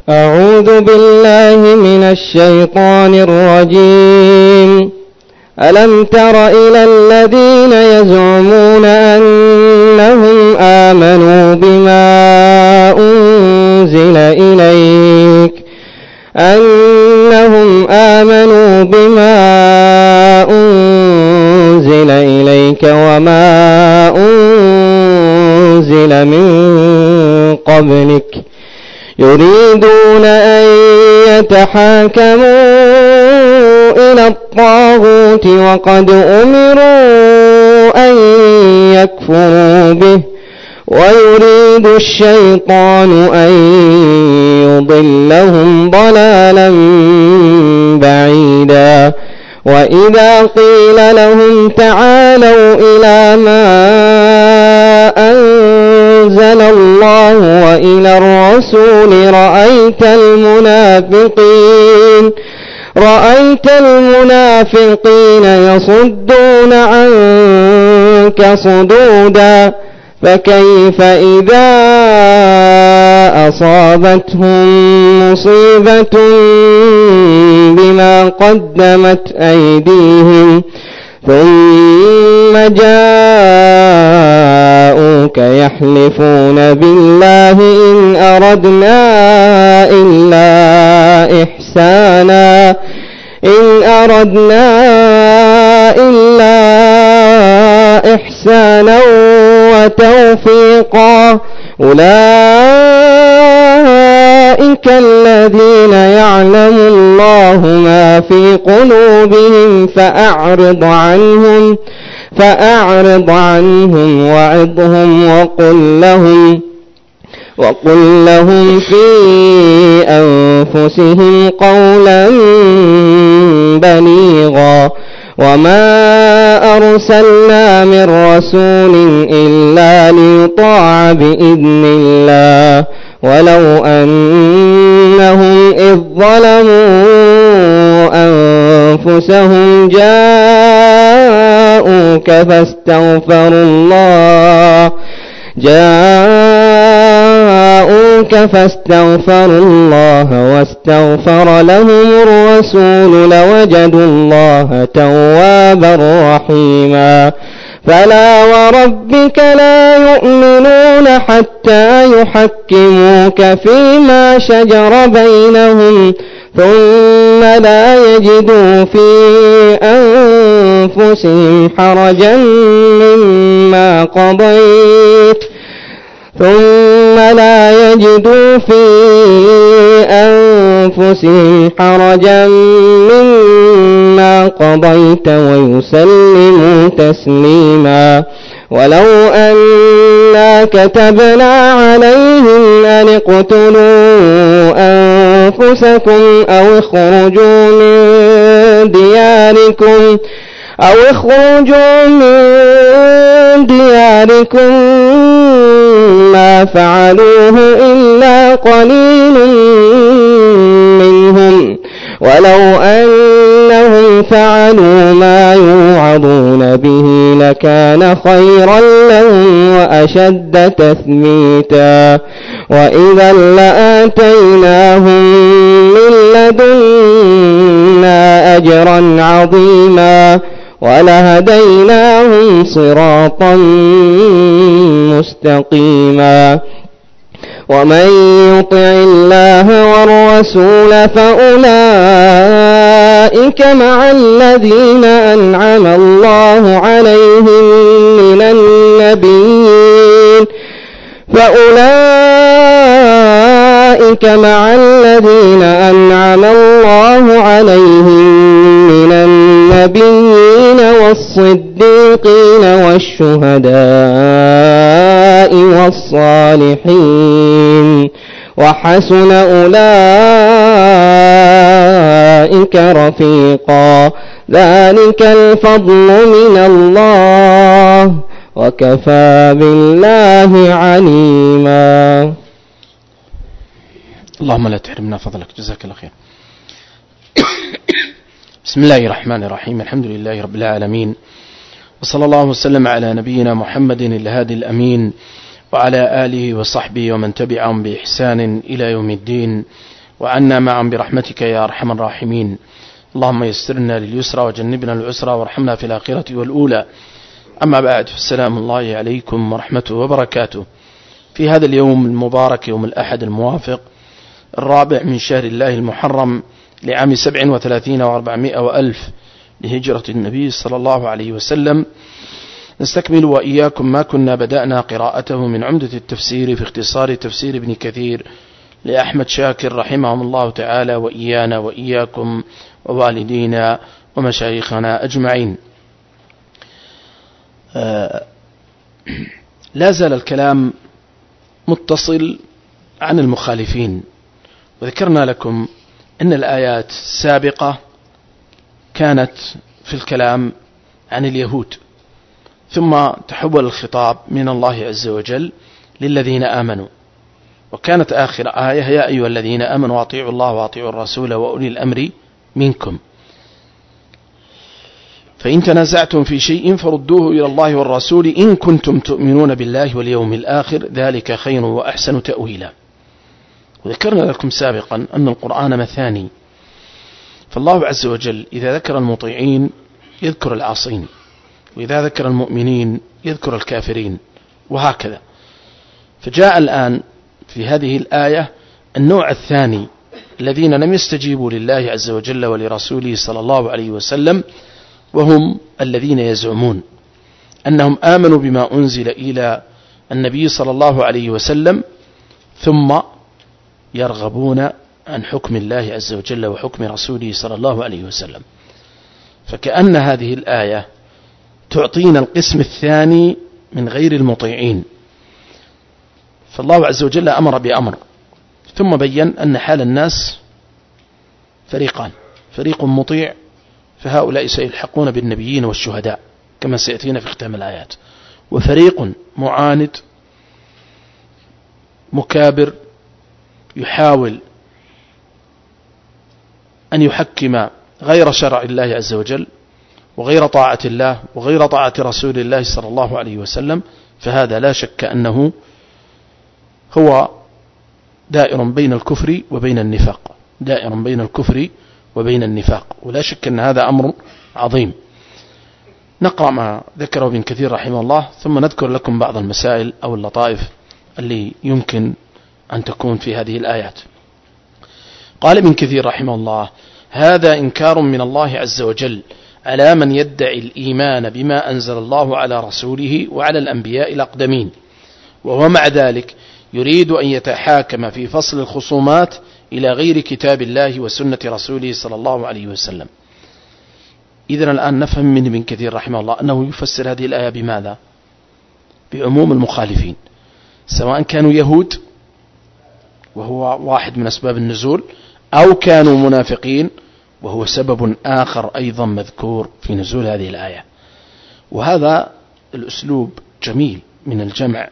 أعوذ بالله من الشيطان الرجيم. ألم تر إلى الذين يزعمون أنهم آمنوا بما أنزل إليك وما أنزل من قبلك يريدون أن يتحاكموا إلى الطاغوت وقد أمروا أن يكفروا به ويريد الشيطان أن يضلهم ضلالا بعيدا. وإذا قيل لهم تعالوا إلى ما أنزل الله وإلى الرسول رأيت المنافقين يصدون عنك صدودا. فكيف إذا أصابتهم مصيبة بما قدمت أيديهم ثم جاءوك يحلفون بالله إن أردنا إلا إحسانا وتوفيقا. أولئك الذين يعلم الله ما في قلوبهم فأعرض عنهم وعظهم وقل لهم في أنفسهم قولا بليغا. وما أرسلنا من رسول إلا ليطاع بإذن الله ولو أنهم إذ ظلموا أنفسهم جاءوك فاستغفروا الله واستغفر لهم الرسول لوجدوا الله توابا رحيما. فلا وربك لا يؤمنون حتى يحكموك فيما شجر بينهم ثم لا يجدوا في أنفسهم حرجا مما قضيت ويسلموا تسليما. ولو أنا كتبنا عليهم أن اقتلوا أنفسكم أو اخرجوا من دياركم ما فعلوه إلا قليل منهم ولو أنهم فعلوا ما يوعظون به لكان خيرا لهم وأشد تثبيتا. وإذا لآتيناهم من لدنا أجرا عظيما ولهديناهم صراطا مستقيما. ومن يطع الله والرسول فأولئك مع الذين أنعم الله عليهم من النبيين والصديقين والشهداء والصالحين وحسن أولئك رفيقا. ذلك الفضل من الله وكفى بالله عليما. اللهم لا تحرمنا فضلك، جزاك الله خير. بسم الله الرحمن الرحيم، الحمد لله رب العالمين، وصلى الله وسلم على نبينا محمد الهادي الأمين وعلى آله وصحبه ومن تبعهم بإحسان إلى يوم الدين. وعنا معا برحمتك يا أرحم الراحمين. اللهم يسرنا لليسرى وجنبنا العسرى وارحمنا في الآخرة والأولى. أما بعد، فالسلام الله عليكم ورحمته وبركاته. في هذا اليوم المبارك، يوم الأحد الموافق 4 من شهر الله المحرم لعام 37 و400 وألف لهجرة النبي صلى الله عليه وسلم، نستكمل وإياكم ما كنا بدأنا قراءته من عمدة التفسير في اختصار تفسير ابن كثير لأحمد شاكر رحمهم الله تعالى، وإيانا وإياكم ووالدينا ومشايخنا أجمعين. لا زال الكلام متصل عن المخالفين، وذكرنا لكم أن الآيات السابقة كانت في الكلام عن اليهود، ثم تحول الخطاب من الله عز وجل للذين آمنوا، وكانت آخر آية يا أيها الذين آمنوا أطيعوا الله وأطيعوا الرسول وأولي الأمر منكم، فإن تنازعتم في شيء فردوه إلى الله والرسول إن كنتم تؤمنون بالله واليوم الآخر ذلك خير وأحسن تأويلا. وذكرنا لكم سابقا أن القرآن مثاني، فالله عز وجل إذا ذكر المطيعين يذكر العاصين، وإذا ذكر المؤمنين يذكر الكافرين، وهكذا. فجاء الآن في هذه الآية النوع الثاني الذين لم يستجيبوا لله عز وجل ولرسوله صلى الله عليه وسلم، وهم الذين يزعمون أنهم آمنوا بما أنزل إلى النبي صلى الله عليه وسلم، ثم يرغبون عن حكم الله عز وجل وحكم رسوله صلى الله عليه وسلم. فكأن هذه الآية تعطينا القسم الثاني من غير المطيعين. فالله عز وجل أمر بأمر، ثم بيّن أن حال الناس فريقان: فريق مطيع فهؤلاء سيلحقون بالنبيين والشهداء كما سيأتينا في ختام الآيات، وفريق معاند مكابر يحاول أن يحكم غير شرع الله عز وجل وغير طاعة الله وغير طاعة رسول الله صلى الله عليه وسلم. فهذا لا شك أنه هو دائر بين الكفر وبين النفاق، دائر بين الكفر وبين النفاق، ولا شك أن هذا أمر عظيم. نقرأ ما ذكره ابن كثير رحمه الله، ثم نذكر لكم بعض المسائل أو اللطائف اللي يمكن أن تكون في هذه الآيات. قال ابن كثير رحمه الله: هذا إنكار من الله عز وجل على من يدعي الإيمان بما أنزل الله على رسوله وعلى الأنبياء الأقدمين، وهو مع ذلك يريد أن يتحاكم في فصل الخصومات إلى غير كتاب الله وسنة رسوله صلى الله عليه وسلم. إذن الآن نفهم من ابن كثير رحمه الله أنه يفسر هذه الآية بماذا؟ بعموم المخالفين، سواء كانوا يهود وهو واحد من أسباب النزول، أو كانوا منافقين وهو سبب آخر أيضا مذكور في نزول هذه الآية. وهذا الأسلوب جميل من الجمع،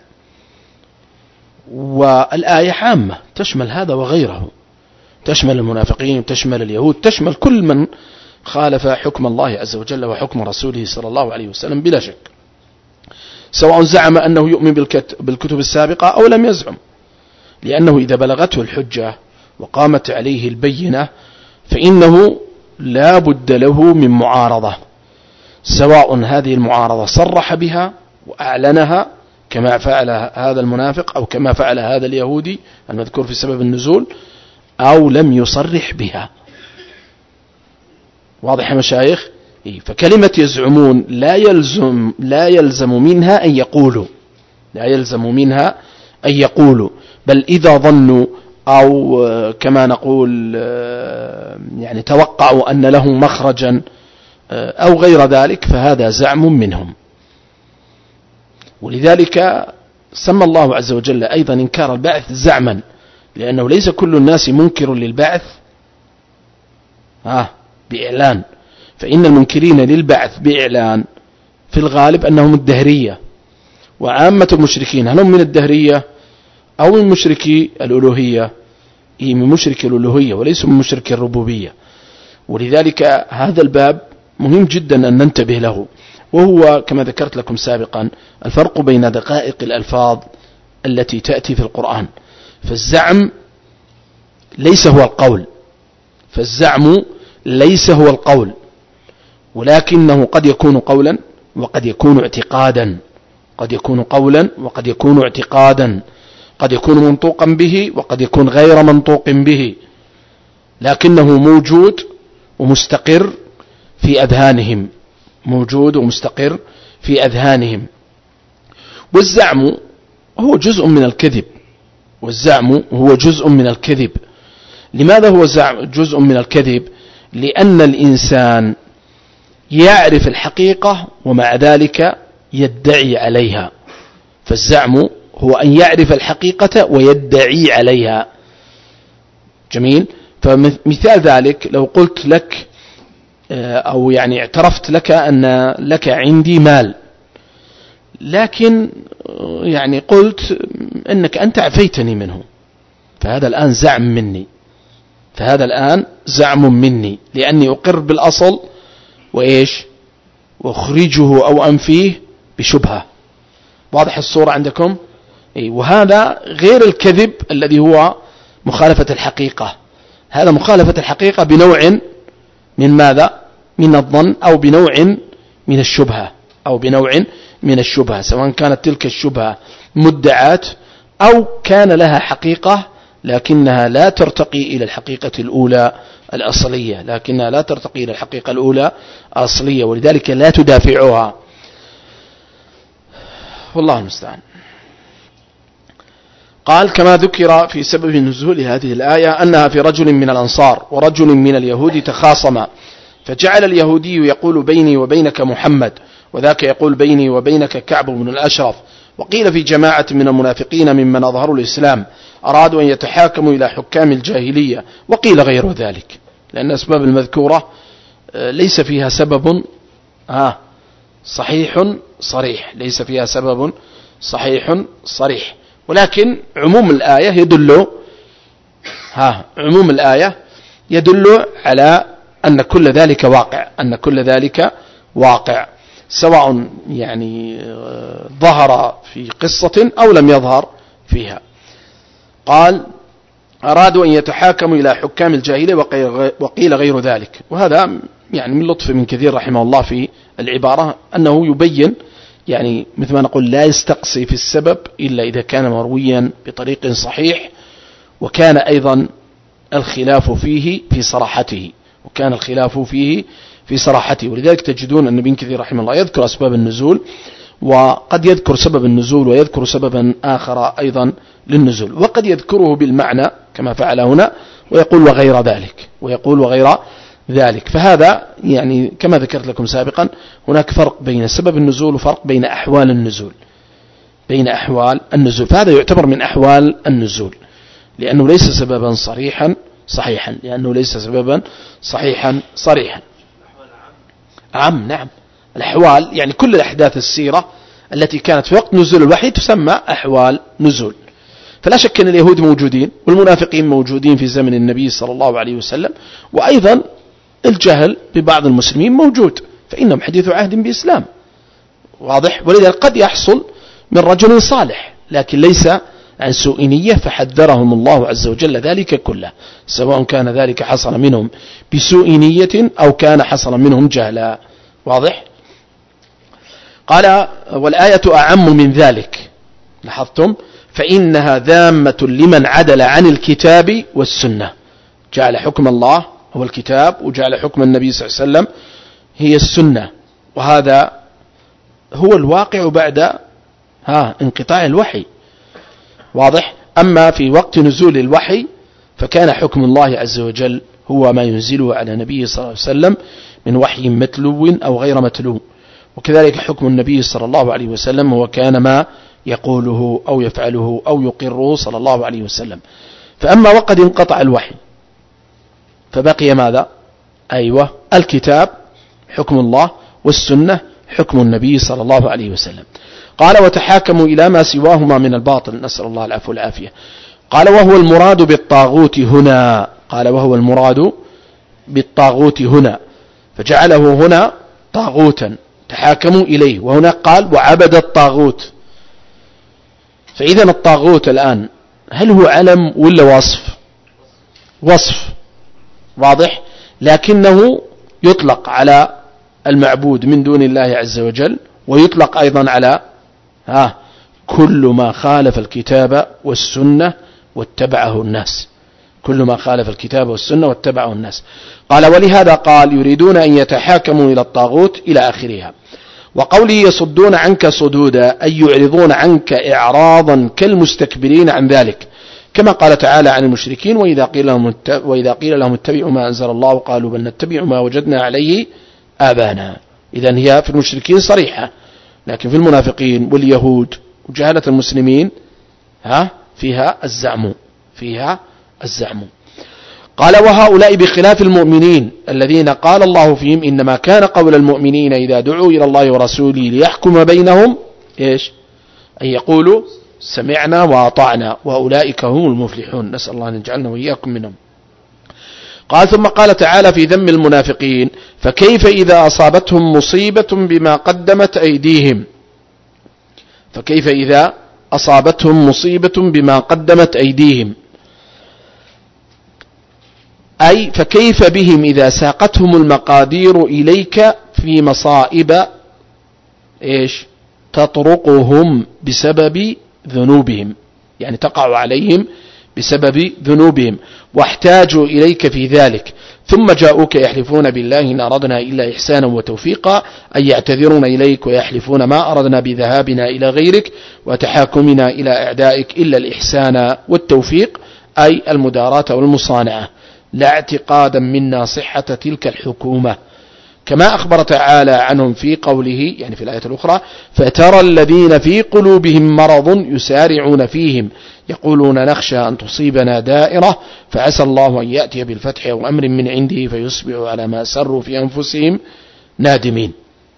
والآية عامة تشمل هذا وغيره، تشمل المنافقين، تشمل اليهود، تشمل كل من خالف حكم الله عز وجل وحكم رسوله صلى الله عليه وسلم بلا شك، سواء زعم أنه يؤمن بالكتب السابقة أو لم يزعم، لأنه إذا بلغته الحجة وقامت عليه البينة فإنه لا بد له من معارضة، سواء هذه المعارضة صرح بها وأعلنها كما فعل هذا المنافق أو كما فعل هذا اليهودي المذكور في سبب النزول، أو لم يصرح بها. واضح يا مشايخ؟ فكلمة يزعمون لا يلزم منها أن يقولوا، لا يلزم منها أن يقولوا، بل إذا ظنوا أو كما نقول يعني توقعوا أن له مخرجا أو غير ذلك فهذا زعم منهم. ولذلك سمى الله عز وجل أيضا إنكار البعث زعما، لأنه ليس كل الناس منكر للبعث بإعلان، فإن المنكرين للبعث بإعلان في الغالب أنهم الدهرية، وعامة المشركين هل هم من الدهرية أو من مشركي الألوهية؟ من مشركي الألوهية وليسوا من مشركي الربوبية. ولذلك هذا الباب مهم جدا أن ننتبه له، وهو كما ذكرت لكم سابقا الفرق بين دقائق الألفاظ التي تأتي في القرآن. فالزعم ليس هو القول، فالزعم ليس هو القول، ولكنه قد يكون قولا وقد يكون اعتقادا، قد يكون قولا وقد يكون اعتقادا، قد يكون منطوقا به وقد يكون غير منطوق به، لكنه موجود ومستقر في أذهانهم، موجود ومستقر في أذهانهم. والزعم هو جزء من الكذب، والزعم هو جزء من الكذب. لماذا هو جزء من الكذب؟ لأن الإنسان يعرف الحقيقة ومع ذلك يدعي عليها، فالزعم هو أن يعرف الحقيقة ويدعي عليها. جميل. فمثال ذلك لو قلت لك أو يعني اعترفت لك أن لك عندي مال، لكن يعني قلت أنك أنت عفيتني منه، فهذا الآن زعم مني، فهذا الآن زعم مني، لأني أقر بالأصل وإيش وأخرجه أو أنفيه بشبهة. واضح الصورة عندكم؟ وهذا غير الكذب الذي هو مخالفة الحقيقة. هذا مخالفة الحقيقة بنوع من ماذا؟ من الظن أو بنوع من الشبهة، أو بنوع من الشبهة، سواء كانت تلك الشبهة مدعاة أو كان لها حقيقة لكنها لا ترتقي إلى الحقيقة الأولى الأصلية، لكنها لا ترتقي إلى الحقيقة الأولى الأصلية، ولذلك لا تدافعها. والله المستعان. قال: كما ذكر في سبب نزول هذه الآية أنها في رجل من الأنصار ورجل من اليهود تخاصما، فجعل اليهودي يقول بيني وبينك محمد، وذاك يقول بيني وبينك كعب بن الأشرف. وقيل في جماعة من المنافقين ممن أظهروا الإسلام أرادوا أن يتحاكموا إلى حكام الجاهلية، وقيل غير ذلك، لأن الأسباب المذكورة ليس فيها سبب صحيح صريح، ليس فيها سبب صحيح صريح، ولكن عموم الآية يدل على أن كل ذلك واقع، أن كل ذلك واقع، سواء يعني ظهر في قصة أو لم يظهر فيها. قال: أرادوا أن يتحاكموا إلى حكام الجاهلية وقيل غير ذلك. وهذا يعني من لطف من كثير رحمه الله في العبارة، أنه يبين يعني مثل ما نقول لا يستقصي في السبب إلا إذا كان مرويا بطريق صحيح، وكان أيضا الخلاف فيه في صراحته، وكان الخلاف فيه في صراحته. ولذلك تجدون أن ابن كثير رحمه الله يذكر أسباب النزول، وقد يذكر سبب النزول ويذكر سببا آخر أيضا للنزول، وقد يذكره بالمعنى كما فعل هنا ويقول وغير ذلك، ويقول وغير ذلك. فهذا يعني كما ذكرت لكم سابقا هناك فرق بين سبب النزول وفرق بين أحوال النزول، بين أحوال النزول. فهذا يعتبر من أحوال النزول لأنه ليس سببا صحيحا، لأنه ليس سببا صحيحا صريحا. نعم، الأحوال يعني كل الأحداث السيرة التي كانت في وقت نزول الوحي تسمى أحوال نزول. فلا شك أن اليهود موجودين والمنافقين موجودين في زمن النبي صلى الله عليه وسلم، وأيضا الجهل ببعض المسلمين موجود، فإنهم حديث عهد بإسلام، واضح. ولذلك قد يحصل من رجل صالح لكن ليس عن سوء نية، فحذرهم الله عز وجل ذلك كله، سواء كان ذلك حصل منهم بسوء نية أو كان حصل منهم جهلا، واضح. قال: والآية أعم من ذلك، لاحظتم، فإنها ذامة لمن عدل عن الكتاب والسنة. جعل حكم الله هو الكتاب، وجعل حكم النبي صلى الله عليه وسلم هي السنة، وهذا هو الواقع بعد انقطاع الوحي، واضح. أما في وقت نزول الوحي فكان حكم الله عز وجل هو ما ينزله على نبيه صلى الله عليه وسلم من وحي متلو أو غير متلو، وكذلك حكم النبي صلى الله عليه وسلم هو كان ما يقوله أو يفعله أو يقره صلى الله عليه وسلم. فأما وقد انقطع الوحي فبقي ماذا؟ الكتاب حكم الله، والسنة حكم النبي صلى الله عليه وسلم. قال: وتحاكموا إلى ما سواهما من الباطل، نسأل الله العفو والعافية. قال: وهو المراد بالطاغوت هنا، قال: وهو المراد بالطاغوت هنا، فجعله هنا طاغوتا تحاكموا إليه، وهناك قال: وعبد الطاغوت. فإذا الطاغوت الآن هل هو علم ولا وصف؟ وصف واضح، لكنه يطلق على المعبود من دون الله عز وجل، ويطلق أيضا على كل ما خالف الكتاب والسنة واتبعه الناس، كل ما خالف الكتاب والسنة واتبعه الناس. قال ولهذا قال يريدون أن يتحاكموا إلى الطاغوت إلى آخرها. وقوله يصدون عنك صدودا أي يعرضون عنك إعراضا كالمستكبرين عن ذلك، كما قال تعالى عن المشركين وإذا قيل لهم اتبعوا ما أنزل الله قالوا بل نتبع ما وجدنا عليه آبانا. إذن هي في المشركين صريحة، لكن في المنافقين واليهود وجهلة المسلمين فيها الزعم. قال وهؤلاء بخلاف المؤمنين الذين قال الله فيهم إنما كان قول المؤمنين إذا دعوا إلى الله ورسوله ليحكم بينهم أن يقولوا سمعنا وأطعنا وأولئك هم المفلحون، نسأل الله أن يجعلنا وإياكم منهم. قال ثم قال تعالى في ذم المنافقين فكيف إذا أصابتهم مصيبة بما قدمت أيديهم، فكيف إذا أصابتهم مصيبة بما قدمت أيديهم، أي فكيف بهم إذا ساقتهم المقادير إليك في مصائب تطرقهم بسبب ذنوبهم، يعني تقع عليهم بسبب ذنوبهم واحتاجوا إليك في ذلك، ثم جاءوك يحلفون بالله إن أردنا إلا إحسانا وتوفيقا، أي يعتذرون إليك ويحلفون ما أردنا بذهابنا إلى غيرك وتحاكمنا إلى أعدائك إلا الإحسان والتوفيق، أي المداراة والمصانعة، لا اعتقادا منا صحة تلك الحكومة، كما أخبر تعالى عنهم في قوله يعني في الآية الأخرى فترى الذين في قلوبهم مرض يسارعون فيهم يقولون نخشى أن تصيبنا دائرة فعسى الله أن يأتي بالفتح أو أمر من عنده فيصبحوا على ما سروا في أنفسهم نادمين.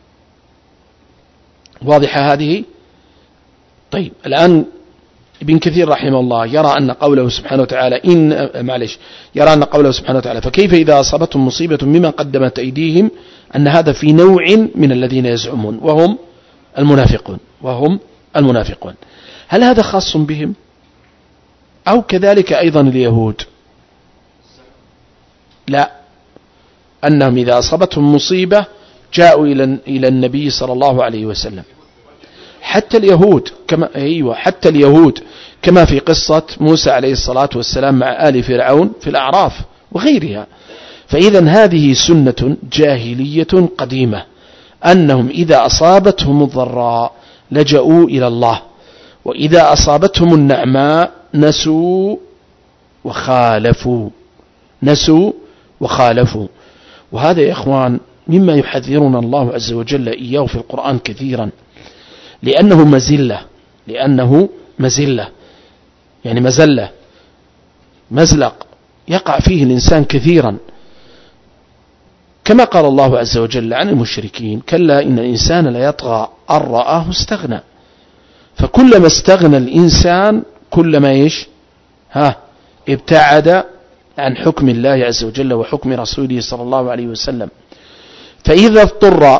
واضحة هذه؟ طيب الآن ابن كثير رحمه الله يرى أن قوله سبحانه وتعالى يرى أن قوله سبحانه وتعالى فكيف إذا أصابتهم مصيبة مما قدمت أيديهم أن هذا في نوع من الذين يزعمون وهم المنافقون. هل هذا خاص بهم أو كذلك أيضا اليهود؟ لا، أنهم إذا أصابتهم مصيبة جاءوا إلى النبي صلى الله عليه وسلم، حتى اليهود كما في قصة موسى عليه الصلاة والسلام مع آل فرعون في الأعراف وغيرها. فإذا هذه سنة جاهلية قديمة أنهم إذا أصابتهم الضراء لجأوا إلى الله، وإذا أصابتهم النعماء نسوا وخالفوا. وهذا يا إخوان مما يحذرنا الله عز وجل إياه في القرآن كثيرا، لأنه مزلة يعني مزلق يقع فيه الإنسان كثيرا، كما قال الله عز وجل عن المشركين كلا إن الإنسان لا يطغى أن رآه استغنى. فكلما استغنى الإنسان كلما ابتعد عن حكم الله عز وجل وحكم رسوله صلى الله عليه وسلم. فإذا اضطر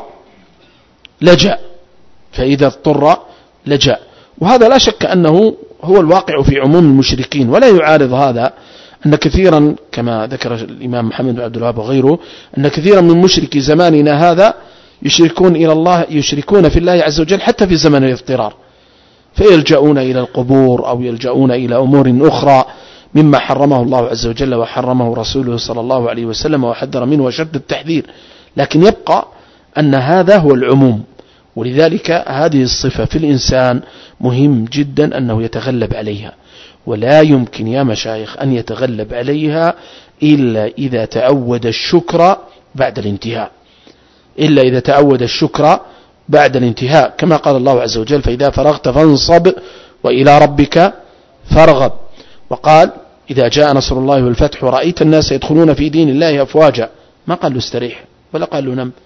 لجأ، وهذا لا شك أنه هو الواقع في عموم المشركين، ولا يعارض هذا أن كثيرا كما ذكر الإمام محمد بن عبد الوهاب وغيره أن كثيرا من مشركي زماننا هذا يشركون في الله عز وجل حتى في زمن الاضطرار، فيلجؤون إلى القبور أو يلجؤون إلى أمور أخرى مما حرمه الله عز وجل وحرمه رسوله صلى الله عليه وسلم وحذر منه وشد التحذير. لكن يبقى أن هذا هو العموم، ولذلك هذه الصفة في الإنسان مهم جدا أنه يتغلب عليها، ولا يمكن يا مشايخ أن يتغلب عليها إلا إذا تعود الشكر بعد الانتهاء، كما قال الله عز وجل فإذا فرغت فانصب وإلى ربك فارغب. وقال إذا جاء نصر الله والفتح ورأيت الناس يدخلون في دين الله أفواجا، ما قال له استريح ولا قال له نم،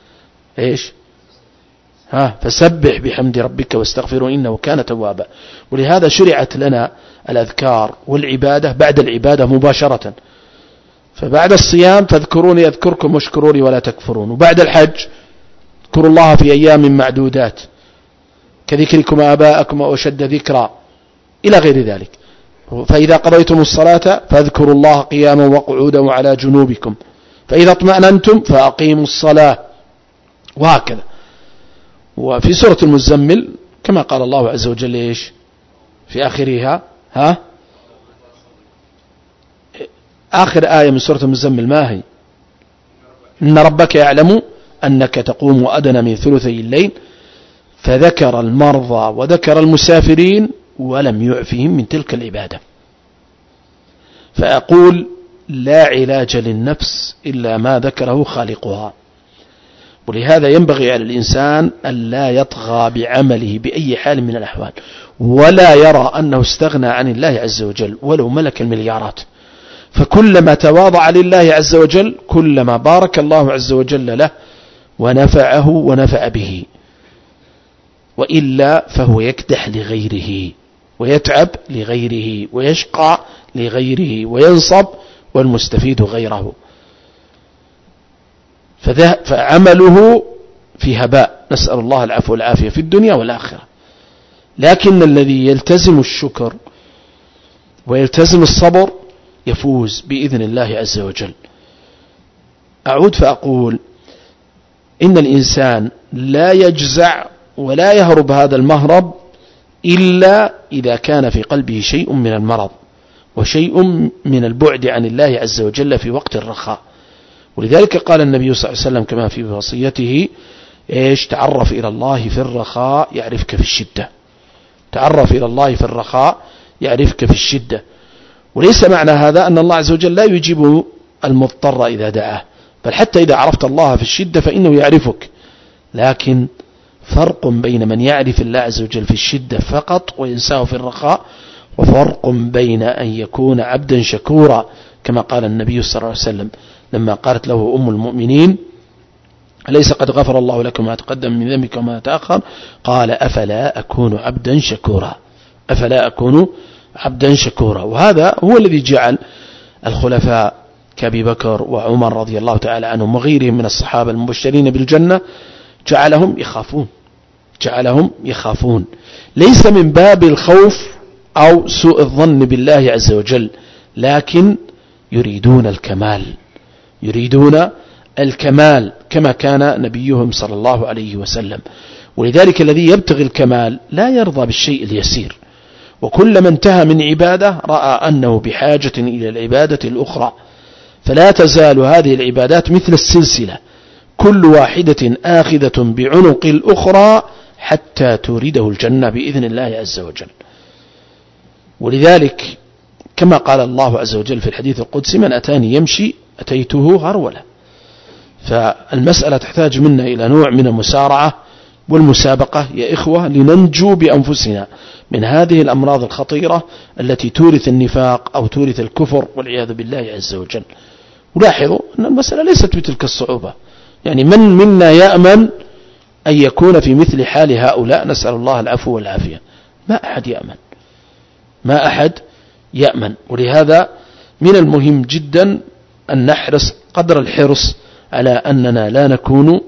فسبح بحمد ربك واستغفره إنه كان توابا. ولهذا شرعت لنا الأذكار والعبادة بعد العبادة مباشرة، فبعد الصيام فاذكروني أذكركم واشكروا لي ولا تكفرون، وبعد الحج اذكروا الله في أيام معدودات كذكركم آباءكم وأشد ذكرا إلى غير ذلك. فإذا قضيتم الصلاة فاذكروا الله قياما وقعودا وعلى جنوبكم فإذا اطمأننتم فأقيموا الصلاة، وهكذا. وفي سورة المزمل كما قال الله عز وجل إيش في آخرها آخر آية من سورة المزمل ما هي؟ إن ربك يعلم أنك تقوم أدنى من ثلثي الليل، فذكر المرضى وذكر المسافرين ولم يعفهم من تلك العبادة. فأقول لا علاج للنفس إلا ما ذكره خالقها، ولهذا ينبغي على الإنسان أن لا يطغى بعمله بأي حال من الأحوال، ولا يرى أنه استغنى عن الله عز وجل ولو ملك المليارات. فكلما تواضع لله عز وجل كلما بارك الله عز وجل له ونفعه ونفع به، وإلا فهو يكدح لغيره ويتعب لغيره ويشقى لغيره وينصب والمستفيد غيره، فعمله في هباء، نسأل الله العفو والعافية في الدنيا والآخرة. لكن الذي يلتزم الشكر ويلتزم الصبر يفوز بإذن الله عز وجل. أعود فأقول إن الإنسان لا يجزع ولا يهرب هذا المهرب إلا إذا كان في قلبه شيء من المرض وشيء من البعد عن الله عز وجل في وقت الرخاء. ولذلك قال النبي صلى الله عليه وسلم كما في وصيته تعرف إلى الله في الرخاء يعرفك في الشدة. تعرف إلى الله في الرخاء يعرفك في الشدة. وليس معنى هذا أن الله عز وجل لا يجيب المضطر إذا دعاه، بل حتى إذا عرفت الله في الشدة فإنه يعرفك. لكن فرق بين من يعرف الله عز وجل في الشدة فقط وينساه في الرخاء، وفرق بين أن يكون عبدا شكورا كما قال النبي صلى الله عليه وسلم لما قالت له أم المؤمنين أليس قد غفر الله لكم ما تقدم من ذنبك وما تأخر؟ قال أفلا أكون عبدا شكورا، أفلا أكون عبدا شكورا. وهذا هو الذي جعل الخلفاء كأبي بكر وعمر رضي الله تعالى عنهم وغيرهم من الصحابة المبشرين بالجنة جعلهم يخافون، ليس من باب الخوف أو سوء الظن بالله عز وجل، لكن يريدون الكمال كما كان نبيهم صلى الله عليه وسلم. ولذلك الذي يبتغي الكمال لا يرضى بالشيء اليسير، وكلما انتهى من عبادة رأى أنه بحاجة إلى العبادة الأخرى، فلا تزال هذه العبادات مثل السلسلة كل واحدة آخذة بعنق الأخرى حتى تورده الجنة بإذن الله عز وجل. ولذلك كما قال الله عز وجل في الحديث القدسي من أتاني يمشي أتيته هرولة. فالمسألة تحتاج منا إلى نوع من المسارعة والمسابقة يا إخوة لننجو بأنفسنا من هذه الأمراض الخطيرة التي تورث النفاق أو تورث الكفر والعياذ بالله عز وجل. ولاحظوا أن المسألة ليست بتلك الصعوبة، يعني من منا يأمن أن يكون في مثل حال هؤلاء؟ نسأل الله العفو والعافية. ما أحد يأمن. ولهذا من المهم جدا أن نحرص قدر الحرص على أننا لا نكون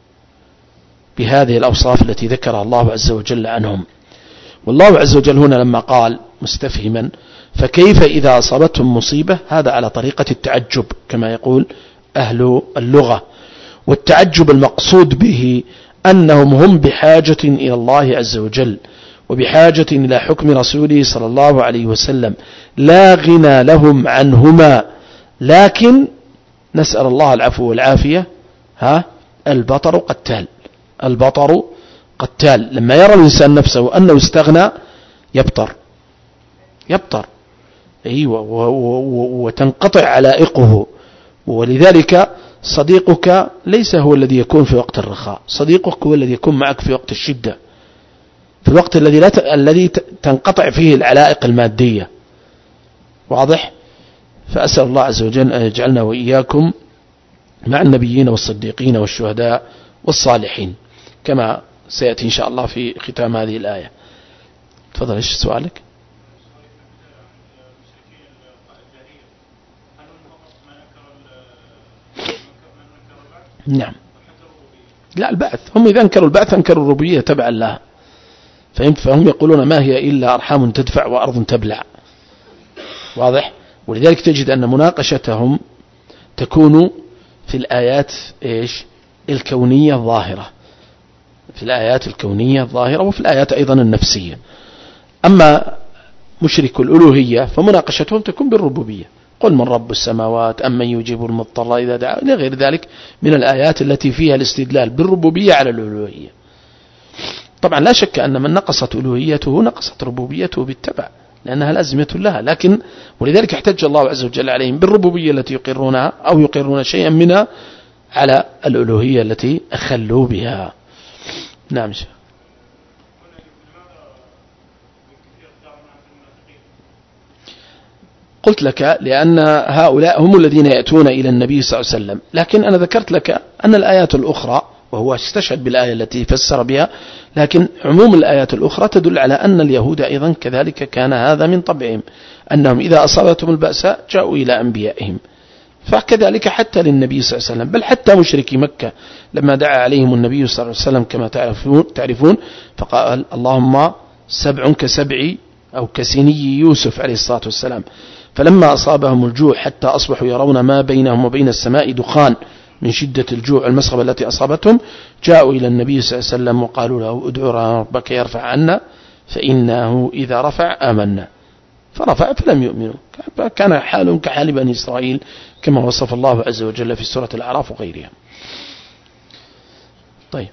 بهذه الأوصاف التي ذكرها الله عز وجل عنهم. والله عز وجل هنا لما قال مستفهما فكيف إذا أصابتهم مصيبة، هذا على طريقة التعجب كما يقول أهل اللغة. والتعجب المقصود به أنهم هم بحاجة إلى الله عز وجل وبحاجة إلى حكم رسوله صلى الله عليه وسلم، لا غنى لهم عنهما. لكن نسأل الله العفو والعافية، البطر قتال. لما يرى الإنسان نفسه أنه استغنى يبطر أيوة وتنقطع علائقه. ولذلك صديقك ليس هو الذي يكون في وقت الرخاء، صديقك هو الذي يكون معك في وقت الشدة، في الوقت الذي تنقطع فيه العلائق المادية. واضح؟ فأسأل الله عز وجل أن يجعلنا وإياكم مع النبيين والصديقين والشهداء والصالحين كما سيأتي إن شاء الله في ختام هذه الآية. تفضل، إيش سؤالك؟ نعم، لا البعث، هم إذا أنكروا البعث أنكروا الربوبية تبعا لها، فهم يقولون ما هي إلا أرحام تدفع وأرض تبلع. واضح؟ ولذلك تجد أن مناقشتهم تكون في الآيات الكونية الظاهرة، في الآيات الكونية الظاهرة وفي الآيات أيضا النفسية. أما مشرك الألوهية فمناقشتهم تكون بالربوبية، قل من رب السماوات أم من يجيب المضطر إذا دعا، إلى غير ذلك من الآيات التي فيها الاستدلال بالربوبية على الألوهية. طبعا لا شك أن من نقصت ألوهيته نقصت ربوبيته بالتبع، لأنها لازمة لها، لكن ولذلك احتج الله عز وجل عليهم بالربوبية التي يقرونها أو يقرون شيئا منها على الألوهية التي أخلوا بها. نعم. قلت لك لأن هؤلاء هم الذين يأتون إلى النبي صلى الله عليه وسلم، لكن أنا ذكرت لك أن الآيات الأخرى، وهو استشهد بالآية التي فسر بها، لكن عموم الآيات الأخرى تدل على أن اليهود أيضا كذلك كان هذا من طبعهم، أنهم إذا أصابتهم البأساء جاءوا إلى أنبيائهم، فكذلك حتى للنبي صلى الله عليه وسلم، بل حتى مشركي مكة لما دعا عليهم النبي صلى الله عليه وسلم كما تعرفون فقال اللهم سبع كسبع أو كسني يوسف عليه الصلاة والسلام، فلما أصابهم الجوع حتى أصبحوا يرون ما بينهم وبين السماء دخان من شدة الجوع المسخبة التي أصابتهم، جاءوا إلى النبي صلى الله عليه وسلم وقالوا له ادعوا ربك يرفع عنا فإنه إذا رفع آمنا، فرفع فلم يؤمنوا، كان حالهم كحال بني إسرائيل كما وصف الله عز وجل في سورة الأعراف وغيرها. طيب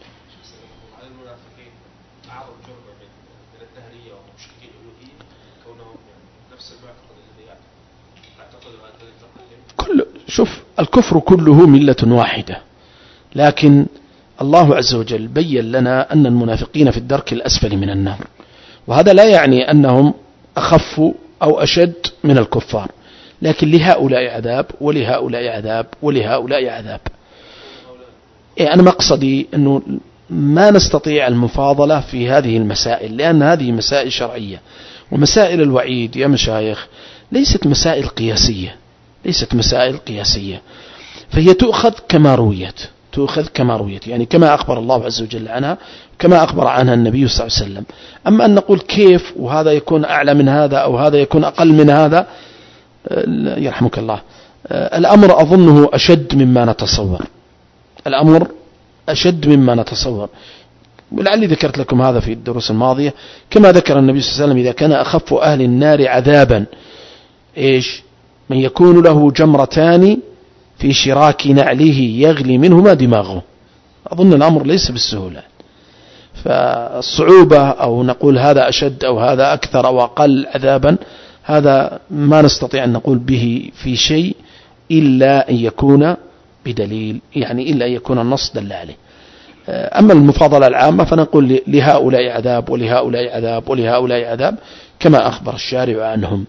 شوف الكفر كله ملة واحدة، لكن الله عز وجل بين لنا أن المنافقين في الدرك الأسفل من النار، وهذا لا يعني أنهم أخف أو أشد من الكفار، لكن لهؤلاء عذاب ولهؤلاء عذاب ولهؤلاء عذاب. أنا مقصدي أنه ما نستطيع المفاضلة في هذه المسائل، لأن هذه مسائل شرعية، ومسائل الوعيد يا مشايخ ليست مسائل قياسية، ليست مسائل قياسية، فهي تؤخذ كما رويت، يعني كما أخبر الله عز وجل عنها كما أخبر عنها النبي صلى الله عليه وسلم. أما أن نقول كيف وهذا يكون أعلى من هذا أو هذا يكون أقل من هذا، يرحمك الله، الأمر أظنه أشد مما نتصور، الأمر أشد مما نتصور، ولعلي ذكرت لكم هذا في الدروس الماضية، كما ذكر النبي صلى الله عليه وسلم إذا كان أخف أهل النار عذابا من يكون له جمرتان في شراك نعله يغلي منهما دماغه. أظن الأمر ليس بالسهولة، فالصعوبة أو نقول هذا أشد أو هذا أكثر أو أقل عذابا هذا ما نستطيع أن نقول به في شيء إلا أن يكون بدليل، يعني إلا أن يكون النص دل عليه. أما المفاضلة العامة فنقول لهؤلاء عذاب ولهؤلاء عذاب ولهؤلاء عذاب كما أخبر الشارع عنهم.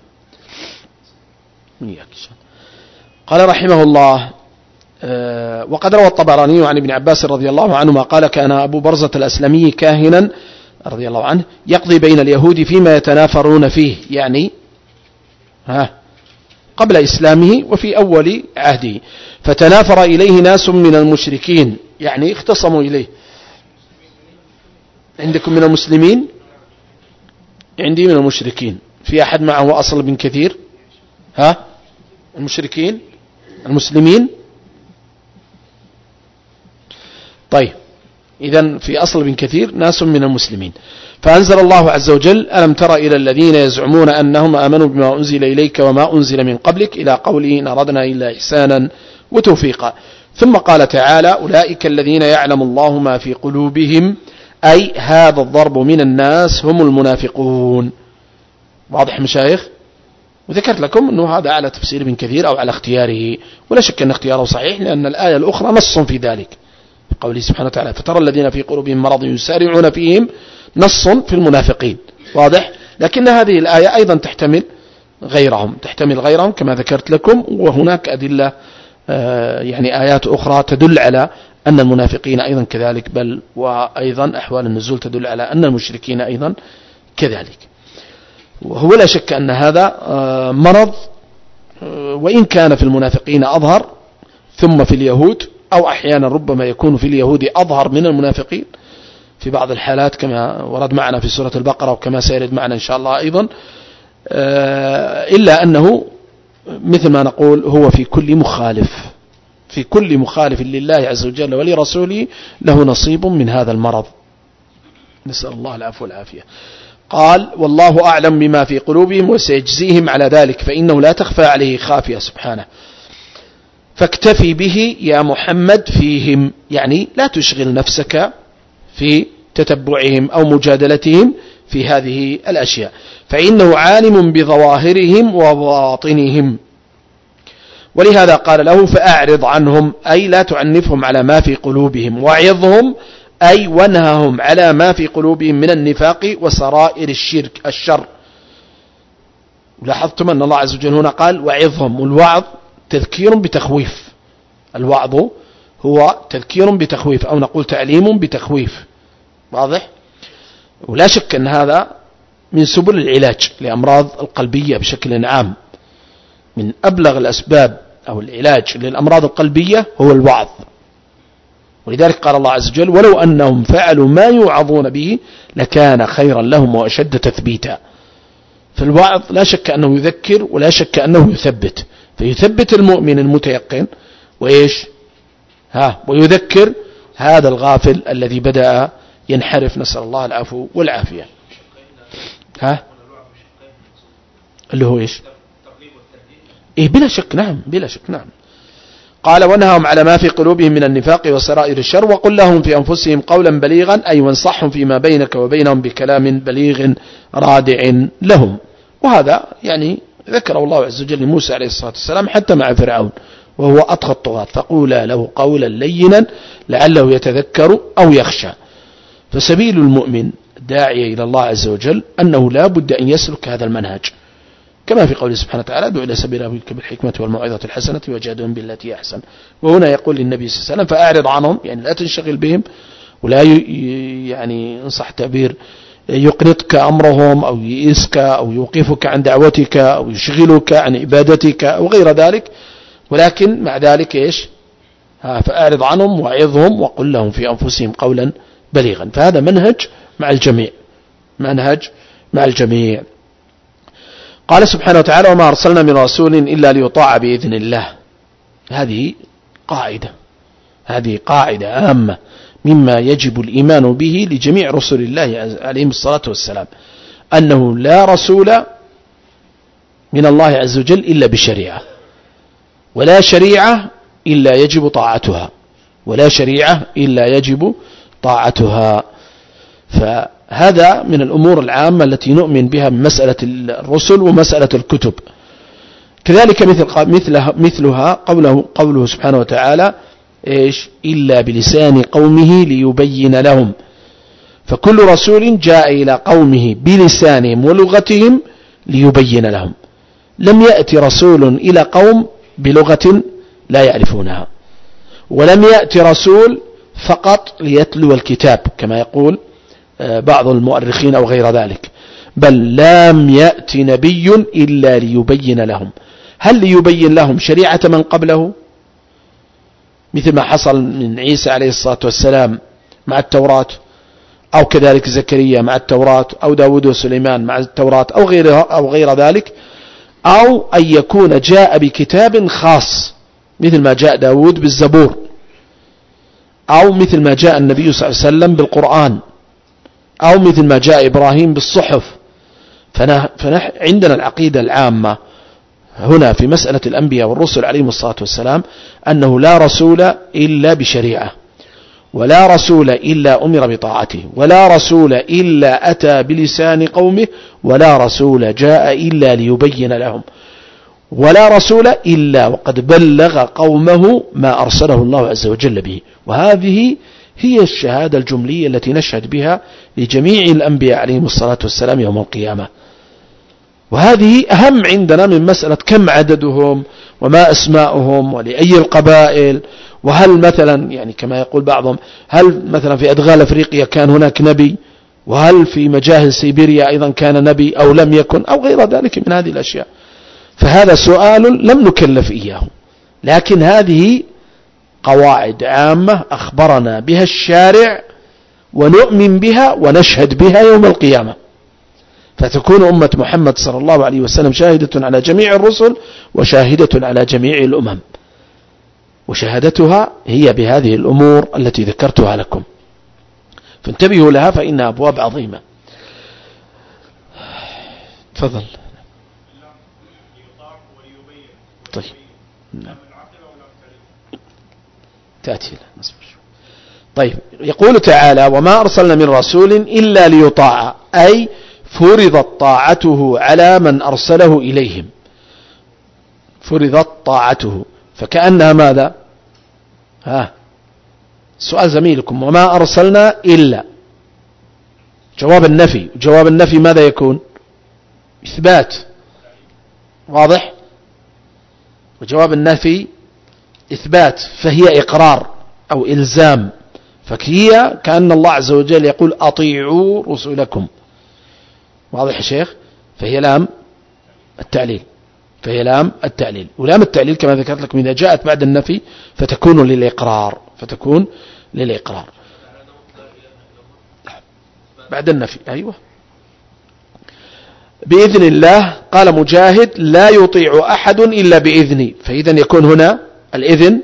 قال رحمه الله وقد روى الطبراني عن ابن عباس رضي الله عنهما قال كان أبو برزة الأسلمي كاهنا رضي الله عنه يقضي بين اليهود فيما يتنافرون فيه، يعني قبل إسلامه وفي أول عهده، فتنافر إليه ناس من المشركين، يعني اختصموا إليه. عندكم من المسلمين؟ عندي من المشركين. في أحد معه أصل بن كثير؟ المشركين المسلمين؟ طيب إذن في أصل بن كثير ناس من المسلمين. فأنزل الله عز وجل ألم تر إلى الذين يزعمون أنهم آمنوا بما أنزل إليك وما أنزل من قبلك إلى قوله إن أردنا إلا إحسانا وتوفيقا. ثم قال تعالى أولئك الذين يعلم الله ما في قلوبهم، أي هذا الضرب من الناس هم المنافقون. واضح مشايخ؟ وذكرت لكم أنه هذا على تفسير ابن كثير أو على اختياره، ولا شك أن اختياره صحيح، لأن الآية الأخرى نص في ذلك قوله سبحانه وتعالى فترى الذين في قلوبهم مرض يسارعون فيهم، نص في المنافقين. واضح؟ لكن هذه الآية أيضا تحتمل غيرهم كما ذكرت لكم، وهناك أدلة يعني آيات أخرى تدل على أن المنافقين أيضا كذلك، بل وأيضا أحوال النزول تدل على أن المشركين أيضا كذلك. وهو لا شك أن هذا مرض، وإن كان في المنافقين أظهر ثم في اليهود، أو أحيانا ربما يكون في اليهود أظهر من المنافقين في بعض الحالات كما ورد معنا في سورة البقرة وكما سيرد معنا إن شاء الله أيضا. إلا أنه مثل ما نقول هو في كل مخالف لله عز وجل ولرسوله له نصيب من هذا المرض، نسأل الله العفو والعافية. قال: والله أعلم بما في قلوبهم وسيجزيهم على ذلك، فإنه لا تخفى عليه خافية سبحانه، فاكتفي به يا محمد فيهم، يعني لا تشغل نفسك في تتبعهم أو مجادلتهم في هذه الأشياء، فإنه عالم بظواهرهم وباطنهم. ولهذا قال له: فأعرض عنهم، أي لا تعنفهم على ما في قلوبهم، وعظهم أي وانههم على ما في قلوبهم من النفاق وسرائر الشر. لاحظتم أن الله عز وجل هنا قال: وعظهم، والوعظ تذكير بتخويف، الوعظ هو تذكير بتخويف، أو نقول تعليم بتخويف، واضح؟ ولا شك أن هذا من سبل العلاج لأمراض القلبية بشكل عام، من أبلغ الأسباب أو العلاج للأمراض القلبية هو الوعظ. ولذلك قال الله عز وجل: ولو أنهم فعلوا ما يوعظون به لكان خيرا لهم وأشد تثبيتا. فالوعظ لا شك أنه يذكر ولا شك أنه يثبت، فيثبت المؤمن المتيقن وإيش ويذكر هذا الغافل الذي بدأ ينحرف، نسأل الله العفو والعافية. اللي هو إيش؟ بلا شك، نعم، بلا شك، نعم. قال: وانههم على ما في قلوبهم من النفاق وسرائر الشر، وقل لهم في أنفسهم قولا بليغا، أي وانصحهم فيما بينك وبينهم بكلام بليغ رادع لهم. وهذا يعني ذكره الله عز وجل لموسى عليه الصلاة والسلام حتى مع فرعون وهو أطغى الطغاة، فقولا له قولا لينا لعله يتذكر أو يخشى. فسبيل المؤمن الداعي إلى الله عز وجل أنه لا بد أن يسلك هذا المنهج، كما في قوله سبحانه وتعالى: ادع إلى سبيل ربك بالحكمة والموعظة الحسنة وجادلهم بالتي أحسن. وهنا يقول للنبي صلى الله عليه وسلم: فأعرض عنهم، يعني لا تنشغل بهم، ولا يعني إن صح التعبير يقنطك أمرهم أو يئسك أو يوقفك عن دعوتك أو يشغلك عن عبادتك أو غير ذلك، ولكن مع ذلك إيش؟ فأعرض عنهم وعظهم وقل لهم في أنفسهم قولا بليغا. فهذا منهج مع الجميع، منهج مع الجميع. قال سبحانه وتعالى: وما أرسلنا من رسول إلا ليطاع بإذن الله. هذه قاعدة عامة مما يجب الإيمان به لجميع رسل الله عليهم الصلاة والسلام، أنه لا رسول من الله عز وجل إلا بشريعة، ولا شريعة إلا يجب طاعتها، ولا شريعة إلا يجب طاعتها. فهذا من الأمور العامة التي نؤمن بها من مسألة الرسل ومسألة الكتب. كذلك مثلها قوله سبحانه وتعالى: إيش؟ إلا بلسان قومه ليبين لهم. فكل رسول جاء إلى قومه بلسانهم ولغتهم ليبين لهم. لم يأتي رسول إلى قوم بلغة لا يعرفونها، ولم يأتي رسول فقط ليتلو الكتاب كما يقول بعض المؤرخين أو غير ذلك، بل لم يأتي نبي إلا ليبين لهم. هل ليبين لهم شريعة من قبله مثل ما حصل من عيسى عليه الصلاة والسلام مع التوراة، أو كذلك زكريا مع التوراة، أو داود وسليمان مع التوراة، أو غير ذلك، أو أن يكون جاء بكتاب خاص مثل ما جاء داود بالزبور، أو مثل ما جاء النبي صلى الله عليه وسلم بالقرآن، أو مثل ما جاء إبراهيم بالصحف. عندنا العقيدة العامة هنا في مسألة الأنبياء والرسل عليهم الصلاة والسلام أنه لا رسول إلا بشريعة، ولا رسول إلا أمر بطاعته، ولا رسول إلا أتى بلسان قومه، ولا رسول جاء إلا ليبين لهم، ولا رسول إلا وقد بلغ قومه ما أرسله الله عز وجل به. وهذه هي الشهادة الجملية التي نشهد بها لجميع الأنبياء عليهم الصلاة والسلام يوم القيامة. وهذه أهم عندنا من مسألة كم عددهم وما أسماؤهم ولأي القبائل، وهل مثلا يعني كما يقول بعضهم هل مثلا في أدغال أفريقيا كان هناك نبي، وهل في مجاهل سيبيريا أيضا كان نبي أو لم يكن، أو غير ذلك من هذه الأشياء. فهذا سؤال لم نكلف إياه، لكن هذه قواعد عامة أخبرنا بها الشارع ونؤمن بها ونشهد بها يوم القيامة. فتكون أمة محمد صلى الله عليه وسلم شاهدة على جميع الرسل وشاهدة على جميع الأمم، وشهادتها هي بهذه الأمور التي ذكرتها لكم، فانتبهوا لها فإنها أبواب عظيمة. تفضل. طيب تأتي. طيب يقول تعالى: وما أرسلنا من رسول إلا ليطاع، أي فرضت طاعته على من أرسله إليهم، فرضت طاعته، فكأنها ماذا؟ سؤال زميلكم: وما أرسلنا إلا، جواب النفي، جواب النفي ماذا يكون؟ إثبات، واضح؟ وجواب النفي إثبات، فهي إقرار أو إلزام، فهي كأن الله عز وجل يقول: أطيعوا رسلكم، واضح يا شيخ؟ فهي لام التعليل، فهي لام التعليل، ولام التعليل كما ذكرت لكم إذا جاءت بعد النفي فتكون للإقرار، فتكون للإقرار بعد النفي. أيوة. بإذن الله، قال مجاهد: لا يطيع أحد إلا بإذني، فإذا يكون هنا الإذن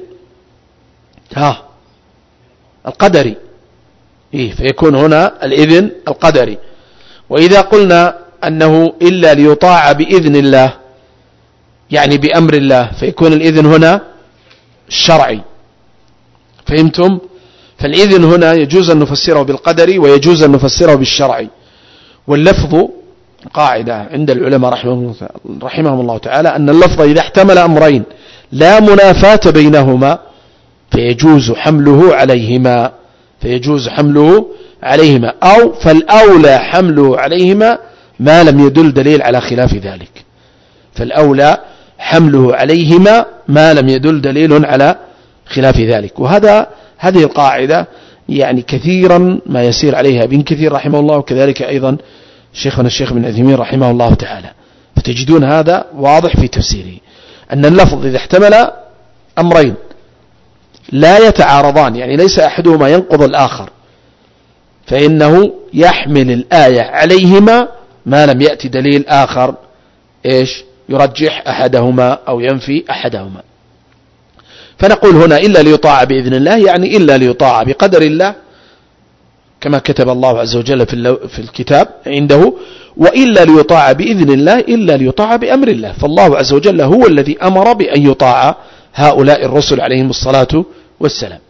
القدري، فيكون هنا الإذن القدري. وإذا قلنا أنه إلا ليطاع بإذن الله يعني بأمر الله، فيكون الإذن هنا الشرعي، فهمتم؟ فالإذن هنا يجوز أن نفسره بالقدري ويجوز أن نفسره بالشرعي. واللفظ قاعدة عند العلماء رحمهم الله تعالى أن اللفظ إذا احتمل أمرين لا منافاة بينهما فيجوز حمله عليهما، فيجوز حمله عليهما، أو فالأولى حمله عليهما ما لم يدل دليل على خلاف ذلك، فالأولى حمله عليهما ما لم يدل دليل على خلاف ذلك. هذه القاعدة يعني كثيرا ما يسير عليها ابن كثير رحمه الله، وكذلك أيضا شيخنا الشيخ بن عثيمين رحمه الله تعالى، فتجدون هذا واضح في تفسيره، أن اللفظ إذا احتمل أمرين لا يتعارضان، يعني ليس أحدهما ينقض الآخر، فإنه يحمل الآية عليهما ما لم يأتي دليل آخر يرجح أحدهما أو ينفي أحدهما. فنقول هنا إلا ليطاع بإذن الله، يعني إلا ليطاع بقدر الله كما كتب الله عز وجل في الكتاب عنده، وإلا ليطاع بإذن الله إلا ليطاع بأمر الله، فالله عز وجل هو الذي أمر بأن يطاع هؤلاء الرسل عليهم الصلاة والسلام.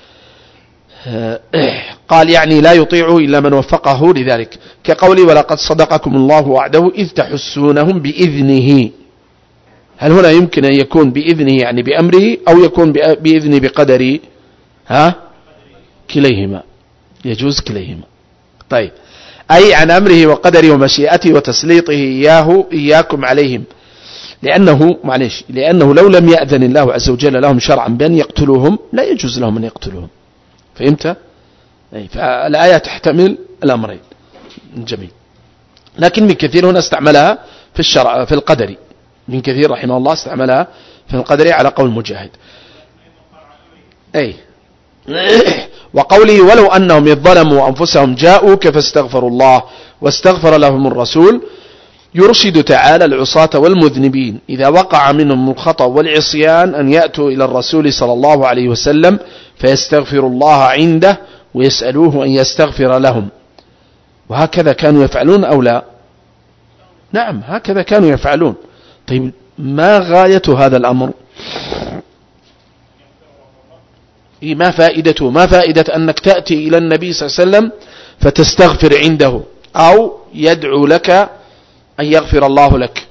قال يعني لا يطيع إلا من وفقه لذلك، كقولي: ولقد صدقكم الله وعده إذ تحسونهم بإذنه. هل هنا يمكن أن يكون بإذنه يعني بأمره، أو يكون بإذنه بقدره؟ كليهما، يجوز كليهما. طيب، أي عن أمره وقدره ومشيئته وتسليطه إياكم عليهم، لأنه لو لم يأذن الله عز وجل لهم شرعا بأن يقتلوهم لا يجوز لهم أن يقتلوهم، فهمت؟ فالآية تحتمل الأمرين. جميل. لكن من كثير هنا استعملها في الشرع في القدري، من كثير رحمه الله استعملها في القدري على قول مجاهد. وقوله: ولو أنهم إذ ظلموا أنفسهم جاءوك فاستغفروا الله واستغفر لهم الرسول، يرشد تعالى العصاة والمذنبين إذا وقع منهم الخطأ والعصيان أن يأتوا إلى الرسول صلى الله عليه وسلم فيستغفر الله عنده ويسألوه أن يستغفر لهم. وهكذا كانوا يفعلون أو لا؟ نعم، هكذا كانوا يفعلون. طيب، ما غاية هذا الأمر؟ ما فائدته؟ ما فائدة أنك تأتي إلى النبي صلى الله عليه وسلم فتستغفر عنده أو يدعو لك أن يغفر الله لك؟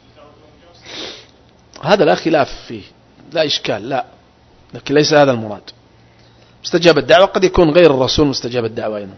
هذا لا خلاف فيه، لا إشكال، لا، لكن ليس هذا المراد. مستجاب الدعوة قد يكون غير الرسول مستجاب الدعوة هنا.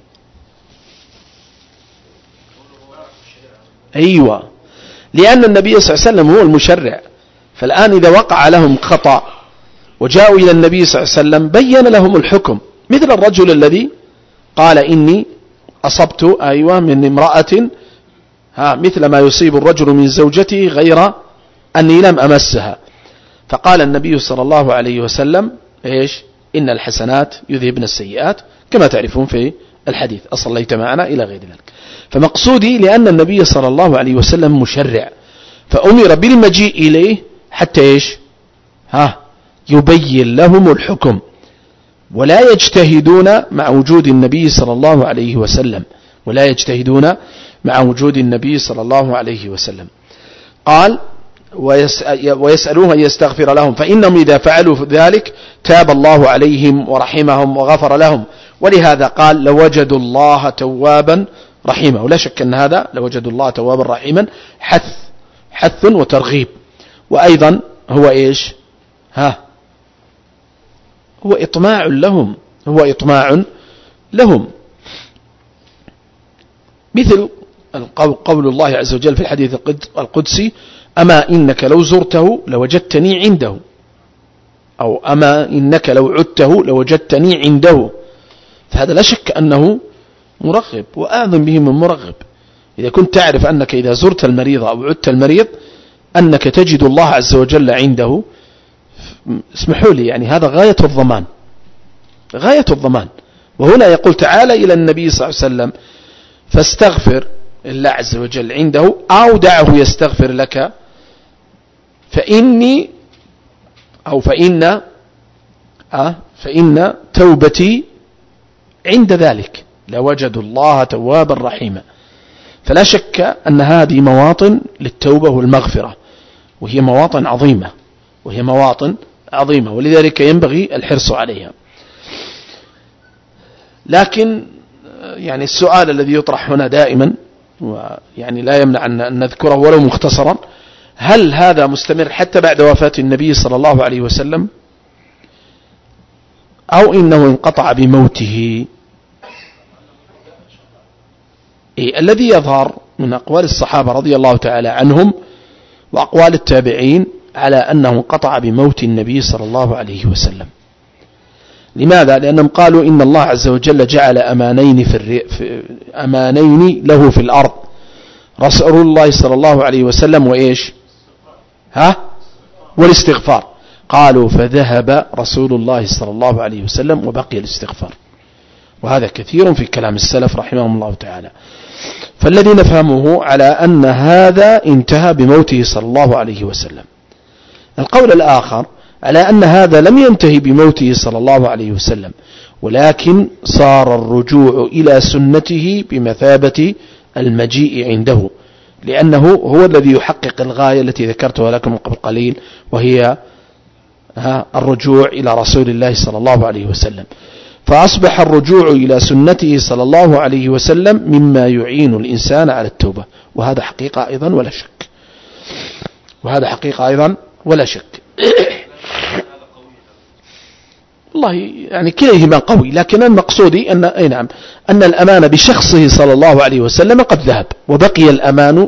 أيوة، لأن النبي صلى الله عليه وسلم هو المشرع، فالآن إذا وقع لهم خطأ وجاءوا إلى النبي صلى الله عليه وسلم بين لهم الحكم، مثل الرجل الذي قال: إني أصبت من امرأة مثل ما يصيب الرجل من زوجته غير أني لم أمسها، فقال النبي صلى الله عليه وسلم: إن الحسنات يذهبن السيئات، كما تعرفون في الحديث أصليت معنا إلى غير ذلك. فمقصودي لأن النبي صلى الله عليه وسلم مشرع، فأمر بالمجيء إليه حتى إيش؟ يبين لهم الحكم، ولا يجتهدون مع وجود النبي صلى الله عليه وسلم، ولا يجتهدون مع وجود النبي صلى الله عليه وسلم. قال ويسألوه أن يستغفر لهم، فإنهم إذا فعلوا ذلك تاب الله عليهم ورحمهم وغفر لهم. ولهذا قال لوجدوا الله توابا رحيما، ولا شك أن هذا لوجدوا الله توابا رحيما حث وترغيب. وأيضا هو إيش؟ هو إطماع لهم، مثل قول الله عز وجل في الحديث القدسي أما إنك لو زرته لوجدتني عنده، أو أما إنك لو عدته لوجدتني عنده. فهذا لا شك أنه مرغب، وأعظم به من مرغب. إذا كنت تعرف أنك إذا زرت المريض أو عدت المريض أنك تجد الله عز وجل عنده، اسمحوا لي يعني هذا غاية الضمان. وهنا يقول تعالى إلى النبي صلى الله عليه وسلم فاستغفر الله عز وجل عنده أو دعه يستغفر لك، فإن توبتي عند ذلك لوجدوا الله توابا رحيما. فلا شك أن هذه مواطن للتوبة والمغفرة، وهي مواطن عظيمة، ولذلك ينبغي الحرص عليها. لكن يعني السؤال الذي يطرح هنا دائما، ويعني لا يمنع أن نذكره ولو مختصرا، هل هذا مستمر حتى بعد وفاة النبي صلى الله عليه وسلم أو إنه انقطع بموته؟ الذي يظهر من أقوال الصحابة رضي الله تعالى عنهم وأقوال التابعين على أنه انقطع بموت النبي صلى الله عليه وسلم. لماذا؟ لأنهم قالوا إن الله عز وجل جعل أمانين له في الأرض، رسول الله صلى الله عليه وسلم وإيش؟ والاستغفار. قالوا فذهب رسول الله صلى الله عليه وسلم وبقي الاستغفار. وهذا كثير في كلام السلف رحمهم الله تعالى. فالذي نفهمه على أن هذا انتهى بموته صلى الله عليه وسلم. القول الآخر على أن هذا لم ينتهي بموته صلى الله عليه وسلم، ولكن صار الرجوع إلى سنته بمثابة المجيء عنده، لأنه هو الذي يحقق الغاية التي ذكرتها لكم قبل قليل، وهي الرجوع إلى رسول الله صلى الله عليه وسلم. فأصبح الرجوع إلى سنته صلى الله عليه وسلم مما يعين الإنسان على التوبة، وهذا حقيقة أيضا ولا شك. والله يعني كليهما قوي، لكن المقصود أن الأمان بشخصه صلى الله عليه وسلم قد ذهب، وبقي الأمان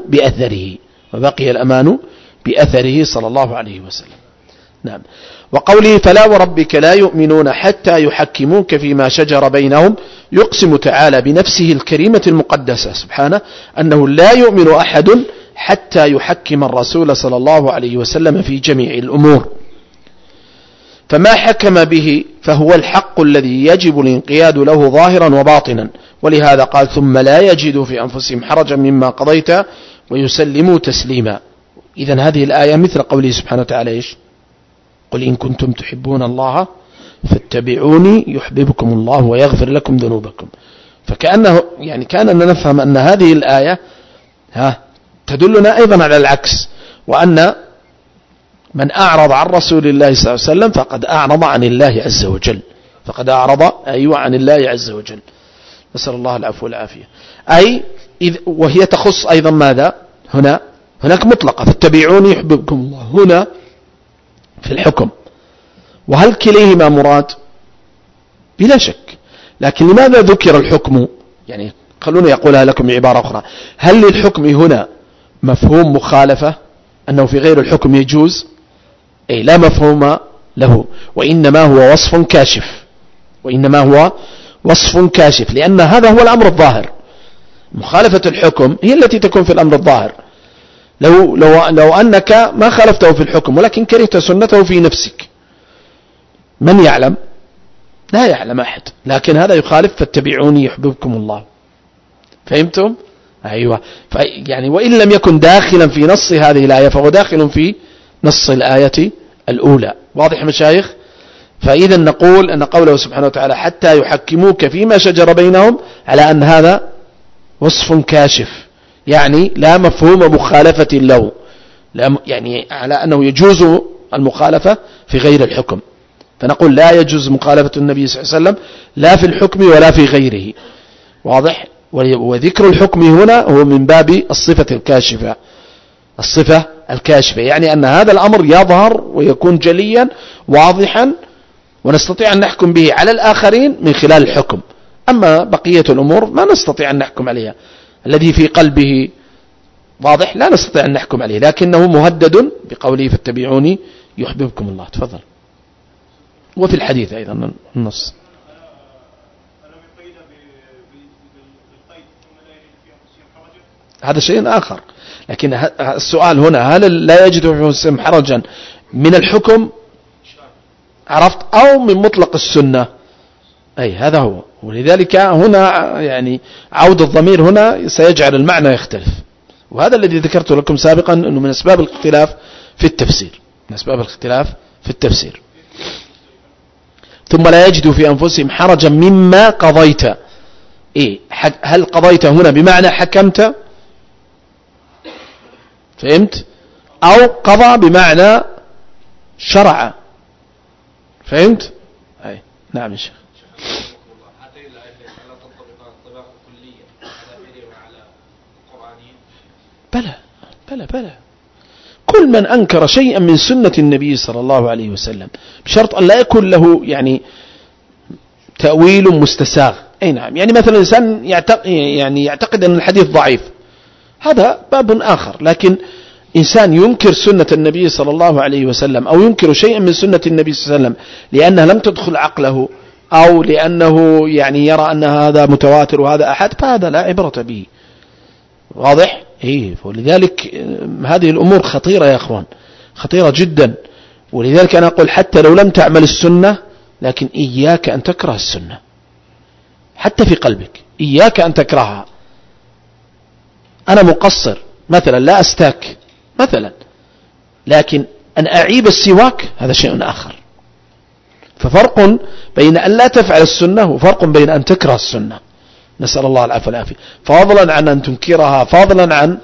بأثره صلى الله عليه وسلم. نعم. وقوله فلا وربك لا يؤمنون حتى يحكموك فيما شجر بينهم، يقسم تعالى بنفسه الكريمة المقدسة سبحانه أنه لا يؤمن أحد حتى يحكم الرسول صلى الله عليه وسلم في جميع الأمور، فما حكم به فهو الحق الذي يجب الانقياد له ظاهرا وباطنا. ولهذا قال ثم لا يجدوا في أنفسهم حرجا مما قضيت ويسلموا تسليما. إذن هذه الآية مثل قوله سبحانه وتعالى إيش؟ قل إن كنتم تحبون الله فاتبعوني يحببكم الله ويغفر لكم ذنوبكم. فكأنه يعني كأننا نفهم أن هذه الآية تدلنا أيضا على العكس، وأن من أعرض عن رسول الله صلى الله عليه وسلم فقد أعرض عن الله عز وجل. نسأل الله العفو والعافية. وهي تخص أيضا ماذا؟ هناك مطلقة فاتبعوني يحببكم الله هنا في الحكم، وهل كليهما مراد؟ بلا شك. لكن لماذا ذكر الحكم؟ يعني خلوني أقولها لكم بعبارة أخرى، هل للحكم هنا مفهوم مخالفة أنه في غير الحكم يجوز؟ لا مفهوم له، وإنما هو وصف كاشف، لأن هذا هو الأمر الظاهر. مخالفة الحكم هي التي تكون في الأمر الظاهر. لو أنك ما خالفته في الحكم ولكن كرهت سنته في نفسك، من يعلم؟ لا يعلم أحد، لكن هذا يخالف فاتبعوني يحببكم الله. فهمتم؟ أيوة. يعني وإن لم يكن داخلا في نص هذه الآية فهو داخل في نص الآية الأولى. واضح مشايخ؟ فإذا نقول أن قوله سبحانه وتعالى حتى يحكموك فيما شجر بينهم على أن هذا وصف كاشف، يعني لا مفهوم مخالفة له، يعني على أنه يجوز المخالفة في غير الحكم. فنقول لا يجوز مخالفة النبي صلى الله عليه وسلم لا في الحكم ولا في غيره. واضح؟ وذكر الحكم هنا هو من باب الصفة الكاشفة، الصفة الكاشفة يعني أن هذا الأمر يظهر ويكون جليا واضحا ونستطيع أن نحكم به على الآخرين من خلال الحكم. أما بقية الأمور ما نستطيع أن نحكم عليها، الذي في قلبه واضح لا نستطيع أن نحكم عليه، لكنه مهدد بقوله فاتبعوني يحببكم الله. تفضل. وفي الحديث أيضا النص هذا شيء آخر، لكن السؤال هنا هل لا يجد في أنفسهم حرجا من الحكم عرفت أو من مطلق السنة؟ أي هذا هو. ولذلك هنا يعني عود الضمير هنا سيجعل المعنى يختلف، وهذا الذي ذكرت لكم سابقا أنه من أسباب الاختلاف في التفسير، من أسباب الاختلاف في التفسير. ثم لا يجد في أنفسهم حرجا مما قضيت. إيه هل قضيت هنا بمعنى حكمت؟ فهمت؟ أو قضى بمعنى شرع. فهمت؟ أي نعم يا شيخ. بلى كل من أنكر شيئا من سنة النبي صلى الله عليه وسلم بشرط أن لا يكون له يعني تأويل مستساغ. أي نعم. يعني مثلا الإنسان يعتقد أن الحديث ضعيف، هذا باب آخر. لكن إنسان ينكر سنة النبي صلى الله عليه وسلم أو ينكر شيئا من سنة النبي صلى الله عليه وسلم لأنها لم تدخل عقله أو لأنه يعني يرى أن هذا متواتر وهذا أحد، فهذا لا عبرة به. واضح؟ إيه. ولذلك هذه الأمور خطيرة يا أخوان، خطيرة جدا. ولذلك أنا أقول حتى لو لم تعمل السنة لكن إياك أن تكره السنة حتى في قلبك، إياك أن تكرهها. أنا مقصر مثلا لا أستاك مثلا، لكن أن أعيب السواك هذا شيء آخر. ففرق بين أن لا تفعل السنة وفرق بين أن تكره السنة، نسأل الله العافية والعافية. فضلا عن أن تنكرها، فضلا عن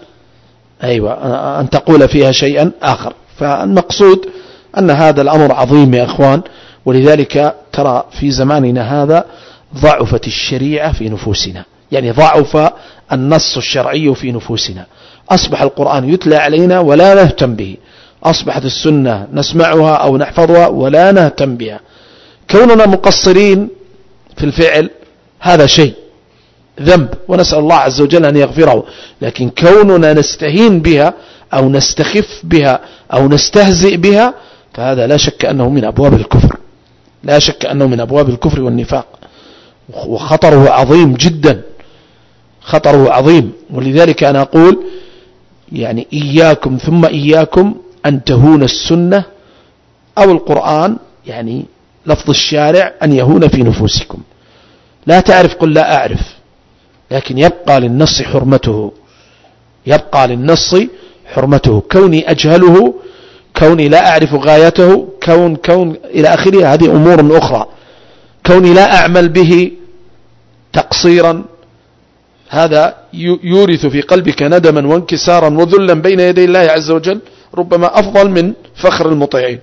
أن تقول فيها شيئا آخر. فالمقصود أن هذا الأمر عظيم يا أخوان. ولذلك ترى في زماننا هذا ضعفت الشريعة في نفوسنا، يعني ضعف النص الشرعي في نفوسنا. أصبح القرآن يتلى علينا ولا نهتم به، أصبحت السنة نسمعها أو نحفظها ولا نهتم بها. كوننا مقصرين في الفعل هذا شيء ذنب ونسأل الله عز وجل أن يغفره، لكن كوننا نستهين بها أو نستخف بها أو نستهزئ بها فهذا لا شك أنه من أبواب الكفر، لا شك أنه من أبواب الكفر والنفاق، وخطره عظيم جدا، خطره عظيم. ولذلك أنا أقول يعني إياكم ثم إياكم أن تهون السنة أو القرآن، يعني لفظ الشارع أن يهون في نفوسكم. لا تعرف قل لا أعرف، لكن يبقى للنص حرمته، يبقى للنص حرمته. كوني أجهله، كوني لا أعرف غايته، كون إلى آخره، هذه أمور أخرى. كوني لا أعمل به تقصيرا، هذا يورث في قلبك ندما وانكسارا وذلا بين يدي الله عز وجل، ربما أفضل من فخر المطيعين.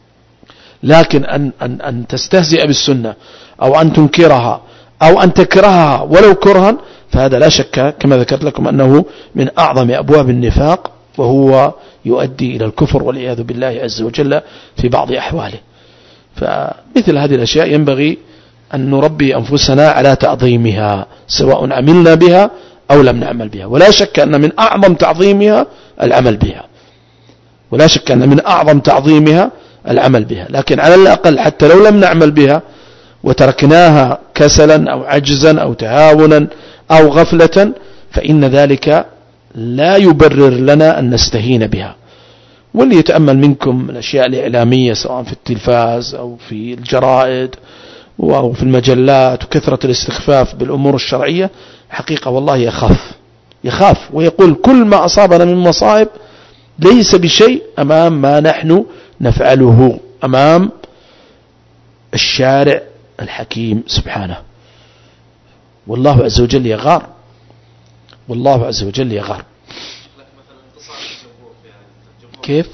لكن أن تستهزئ بالسنة أو أن تنكرها أو أن تكرهها ولو كرها، فهذا لا شك كما ذكرت لكم أنه من أعظم أبواب النفاق، وهو يؤدي إلى الكفر والعياذ بالله عز وجل في بعض أحواله. فمثل هذه الأشياء ينبغي أن نربي أنفسنا على تعظيمها سواء عملنا بها أو لم نعمل بها. ولا شك أن من أعظم تعظيمها العمل بها، ولا شك أن من أعظم تعظيمها العمل بها. لكن على الأقل حتى لو لم نعمل بها وتركناها كسلا أو عجزا أو تهاونا أو غفلة، فإن ذلك لا يبرر لنا أن نستهين بها. واللي يتأمل منكم الأشياء الإعلامية سواء في التلفاز أو في الجرائد وفي المجلات وكثرة الاستخفاف بالأمور الشرعية، حقيقة والله يخاف ويقول كل ما أصابنا من مصائب ليس بشيء أمام ما نحن نفعله أمام الشارع الحكيم سبحانه. والله عز وجل يغار، والله عز وجل يغار. كيف؟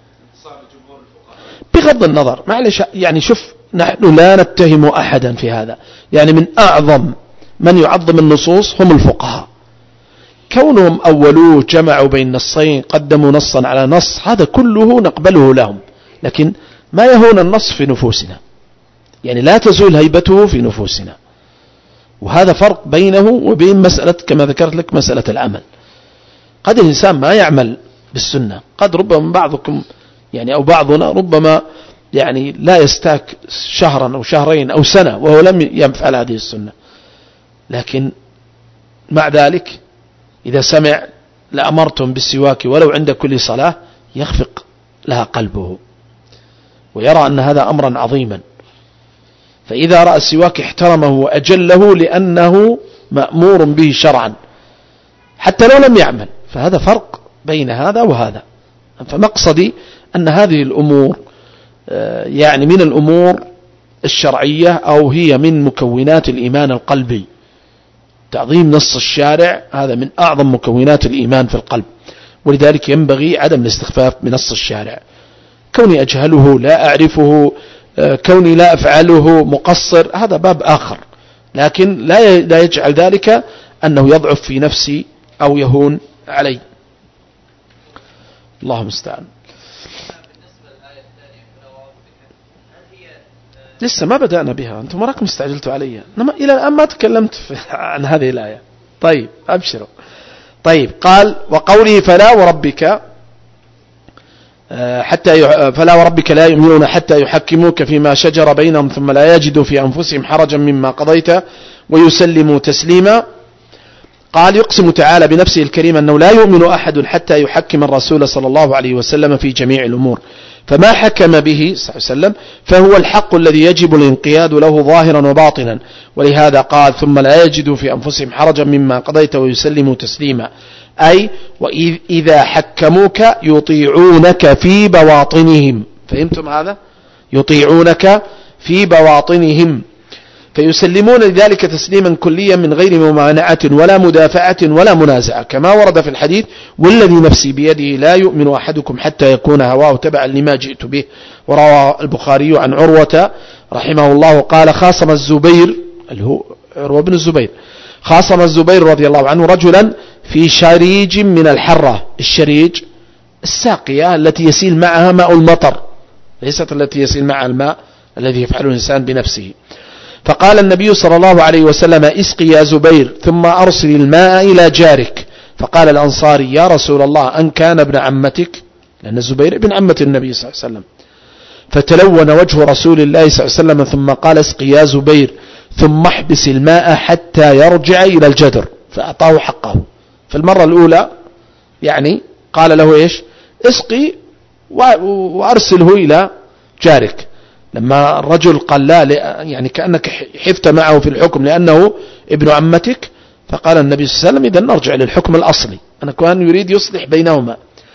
بغض النظر معلش، يعني شوف، نحن لا نتهم أحدا في هذا، يعني من أعظم من يعظم النصوص هم الفقهاء، كونهم أولوه جمعوا بين نصين قدموا نصا على نص، هذا كله نقبله لهم، لكن ما يهون النص في نفوسنا، يعني لا تزول هيبته في نفوسنا. وهذا فرق بينه وبين مسألة كما ذكرت لك مسألة العمل. قد الإنسان ما يعمل بالسنة، قد ربما بعضكم يعني أو بعضنا ربما يعني لا يستاك شهرا أو شهرين أو سنة وهو لم يفعل هذه السنة، لكن مع ذلك إذا سمع لأمرتم بالسواك ولو عند كل صلاة يخفق لها قلبه ويرى أن هذا أمرا عظيما، فإذا رأى السواك احترمه وأجله لأنه مأمور به شرعا حتى لو لم يعمل. فهذا فرق بين هذا وهذا. فمقصدي أن هذه الأمور يعني من الأمور الشرعية أو هي من مكونات الإيمان القلبي. تعظيم نص الشارع هذا من أعظم مكونات الإيمان في القلب، ولذلك ينبغي عدم الاستخفاف بنص الشارع. كوني أجهله لا أعرفه، كوني لا أفعله مقصر، هذا باب آخر، لكن لا يجعل ذلك أنه يضعف في نفسي أو يهون علي. الله المستعان. لسه ما بدأنا بها، أنتم مراكم استعجلتوا علي، إلى الآن ما تكلمت عن هذه الآية. طيب أبشروا. طيب قال وقوله فلا وربك فلا وربك لا يؤمنون حتى يحكموك فيما شجر بينهم ثم لا يجدوا في أنفسهم حرجا مما قضيت ويسلموا تسليما. قال يقسم تعالى بنفسه الكريم أنه لا يؤمن أحد حتى يحكم الرسول صلى الله عليه وسلم في جميع الأمور، فما حكم به صلى الله عليه وسلم فهو الحق الذي يجب الانقياد له ظاهرا وباطنا. ولهذا قال ثم لا يجدوا في أنفسهم حرجا مما قضيت ويسلموا تسليما، أي وإذا حكموك يطيعونك في بواطنهم. فهمتم هذا؟ يطيعونك في بواطنهم، فيسلمون لذلك تسليما كليا من غير ممانعة ولا مدافعة ولا منازعة، كما ورد في الحديث والذي نفسي بيده لا يؤمن أحدكم حتى يكون هواه تبعا لما جئت به. وروى البخاري عن عروة رحمه الله قال خاصم الزبير، اللي هو عروة بن الزبير، خاصم الزبير رضي الله عنه رجلا في شريج من الحرة. الشريج الساقية التي يسيل معها ماء المطر، ليست التي يسيل معها الماء الذي يفعله الإنسان بنفسه. فقال النبي صلى الله عليه وسلم اسقي يا زبير ثم أرسل الماء إلى جارك. فقال الأنصاري يا رسول الله أن كان ابن عمتك، لأن الزبير ابن عمة النبي صلى الله عليه وسلم. فتلون وجه رسول الله صلى الله عليه وسلم ثم قال اسقي يا زبير ثم احبس الماء حتى يرجع إلى الجدر، فأعطاه حقه. في المرة الأولى يعني قال له إيش؟ اسقي وأرسله إلى جارك. لما الرجل قال لا يعني كأنك حفت معه في الحكم لأنه ابن عمتك، فقال النبي صلى الله عليه وسلم إذن نرجع للحكم الأصلي، أنا كان يريد يصلح بينهما.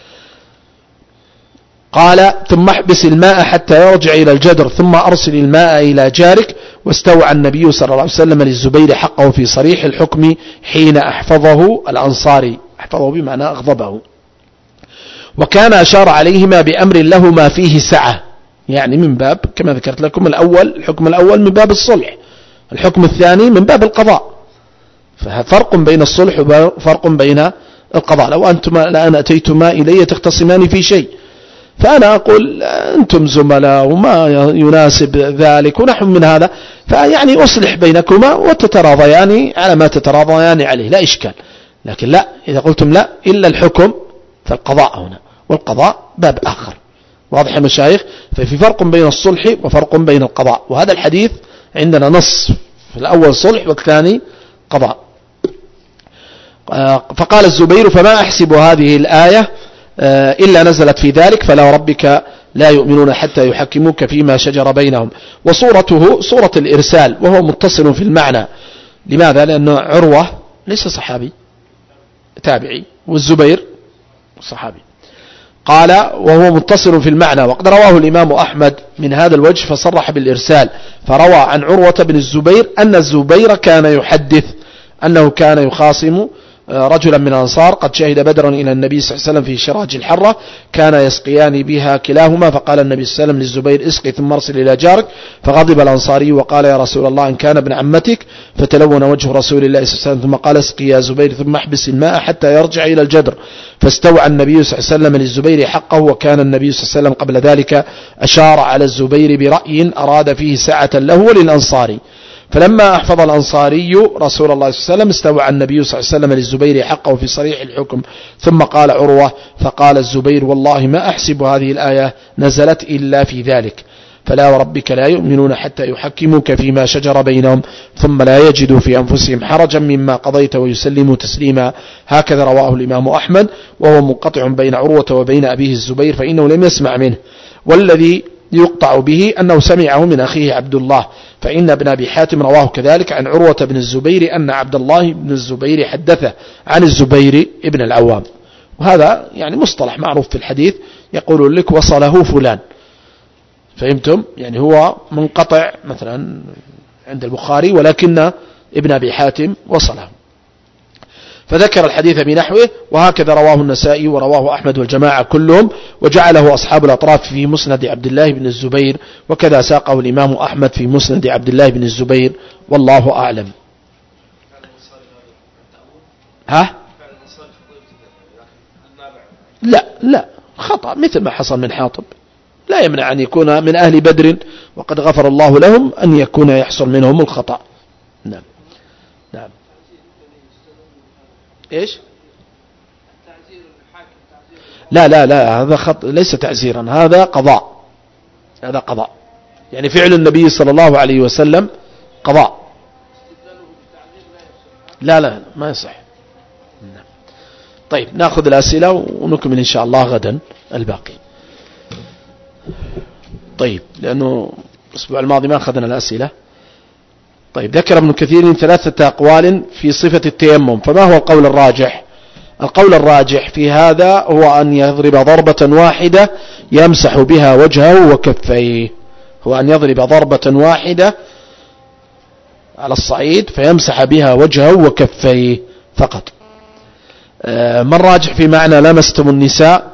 قال ثم احبس الماء حتى يرجع إلى الجدر ثم أرسل الماء إلى جارك. واستوعى النبي صلى الله عليه وسلم للزبير حقه في صريح الحكم حين أحفظه الأنصاري، أحفظه بمعنى أغضبه، وكان أشار عليهما بأمر لهما فيه سعة، يعني من باب كما ذكرت لكم الحكم الأول من باب الصلح، الحكم الثاني من باب القضاء، ففرق بين الصلح وفرق بين القضاء. لو أنتما الآن أتيتما إلي تختصمان في شيء، فأنا أقول أنتم زملاء وما يناسب ذلك ونحن من هذا، فيعني أصلح بينكما وتتراضيان على ما تتراضيان عليه، لا إشكال. لكن لا، إذا قلتم لا إلا الحكم فالقضاء هنا، والقضاء باب آخر. واضح يا مشايخ؟ ففي فرق بين الصلح وفرق بين القضاء، وهذا الحديث عندنا نص في الأول صلح والثاني قضاء. فقال الزبير فما أحسب هذه الآية إلا نزلت في ذلك فلا ربك لا يؤمنون حتى يحكموك فيما شجر بينهم. وصورته صورة الإرسال، وهو متصل في المعنى. لماذا؟ لأن عروة ليس صحابي، تابعي، والزبير صحابي. قال وهو متصل في المعنى. وقد رواه الإمام أحمد من هذا الوجه فصرح بالإرسال، فروى عن عروة بن الزبير أن الزبير كان يحدث أنه كان يخاصم رجلا من الأنصار قد شهد بدرا إلى النبي صلى الله عليه وسلم في شراج الحرة، كان يسقيان بها كلاهما، فقال النبي صلى الله عليه وسلم للزبير اسقي ثم ارسل إلى جارك، فغضب الأنصاري وقال يا رسول الله إن كان ابن عمتك، فتلون وجه رسول الله صلى الله عليه وسلم ثم قال اسقي يا زبير ثم احبس الماء حتى يرجع إلى الجدر، فاستوعى النبي صلى الله عليه وسلم للزبير حقه. وكان النبي صلى الله عليه وسلم قبل ذلك أشار على الزبير برأي أراد فيه سعة له وللأنصاري، فلما أحفظ الأنصاري رسول الله صلى الله عليه وسلم استوعى النبي صلى الله عليه وسلم للزبير حقه في صريح الحكم. ثم قال عروة فقال الزبير والله ما أحسب هذه الآية نزلت إلا في ذلك، فلا وربك لا يؤمنون حتى يحكموك فيما شجر بينهم ثم لا يجدوا في أنفسهم حرجا مما قضيت ويسلموا تسليما. هكذا رواه الإمام أحمد، وهو منقطع بين عروة وبين أبيه الزبير فإنه لم يسمع منه، والذي يقطع به أنه سمعه من أخيه عبد الله، فإن ابن أبي حاتم رواه كذلك عن عروة بن الزبير أن عبد الله بن الزبير حدثه عن الزبير ابن العوام. وهذا يعني مصطلح معروف في الحديث، يقول لك وصله فلان، فهمتم؟ يعني هو منقطع مثلا عند البخاري ولكن ابن أبي حاتم وصله، فذكر الحديث بنحوه. وهكذا رواه النسائي ورواه أحمد والجماعة كلهم، وجعله أصحاب الأطراف في مسند عبد الله بن الزبير، وكذا ساقه الإمام أحمد في مسند عبد الله بن الزبير، والله أعلم. ها؟ لا خطأ مثل ما حصل من حاطب، لا يمنع أن يكون من أهل بدر وقد غفر الله لهم أن يكون يحصل منهم الخطأ. نعم. إيش؟ لا هذا ليس تعزيرا، هذا قضاء، يعني فعل النبي صلى الله عليه وسلم قضاء. لا ما يصح. طيب نأخذ الأسئلة ونكمل إن شاء الله غدا الباقي. طيب لأنه الأسبوع الماضي ما أخذنا الأسئلة. طيب ذكر ابن كثير 3 أقوال في صفة التيمم، فما هو القول الراجح؟ القول الراجح في هذا هو أن يضرب ضربة واحدة يمسح بها وجهه وكفيه، هو أن يضرب ضربة واحدة على الصعيد فيمسح بها وجهه وكفيه فقط. ما الراجح في معنى لمستم النساء؟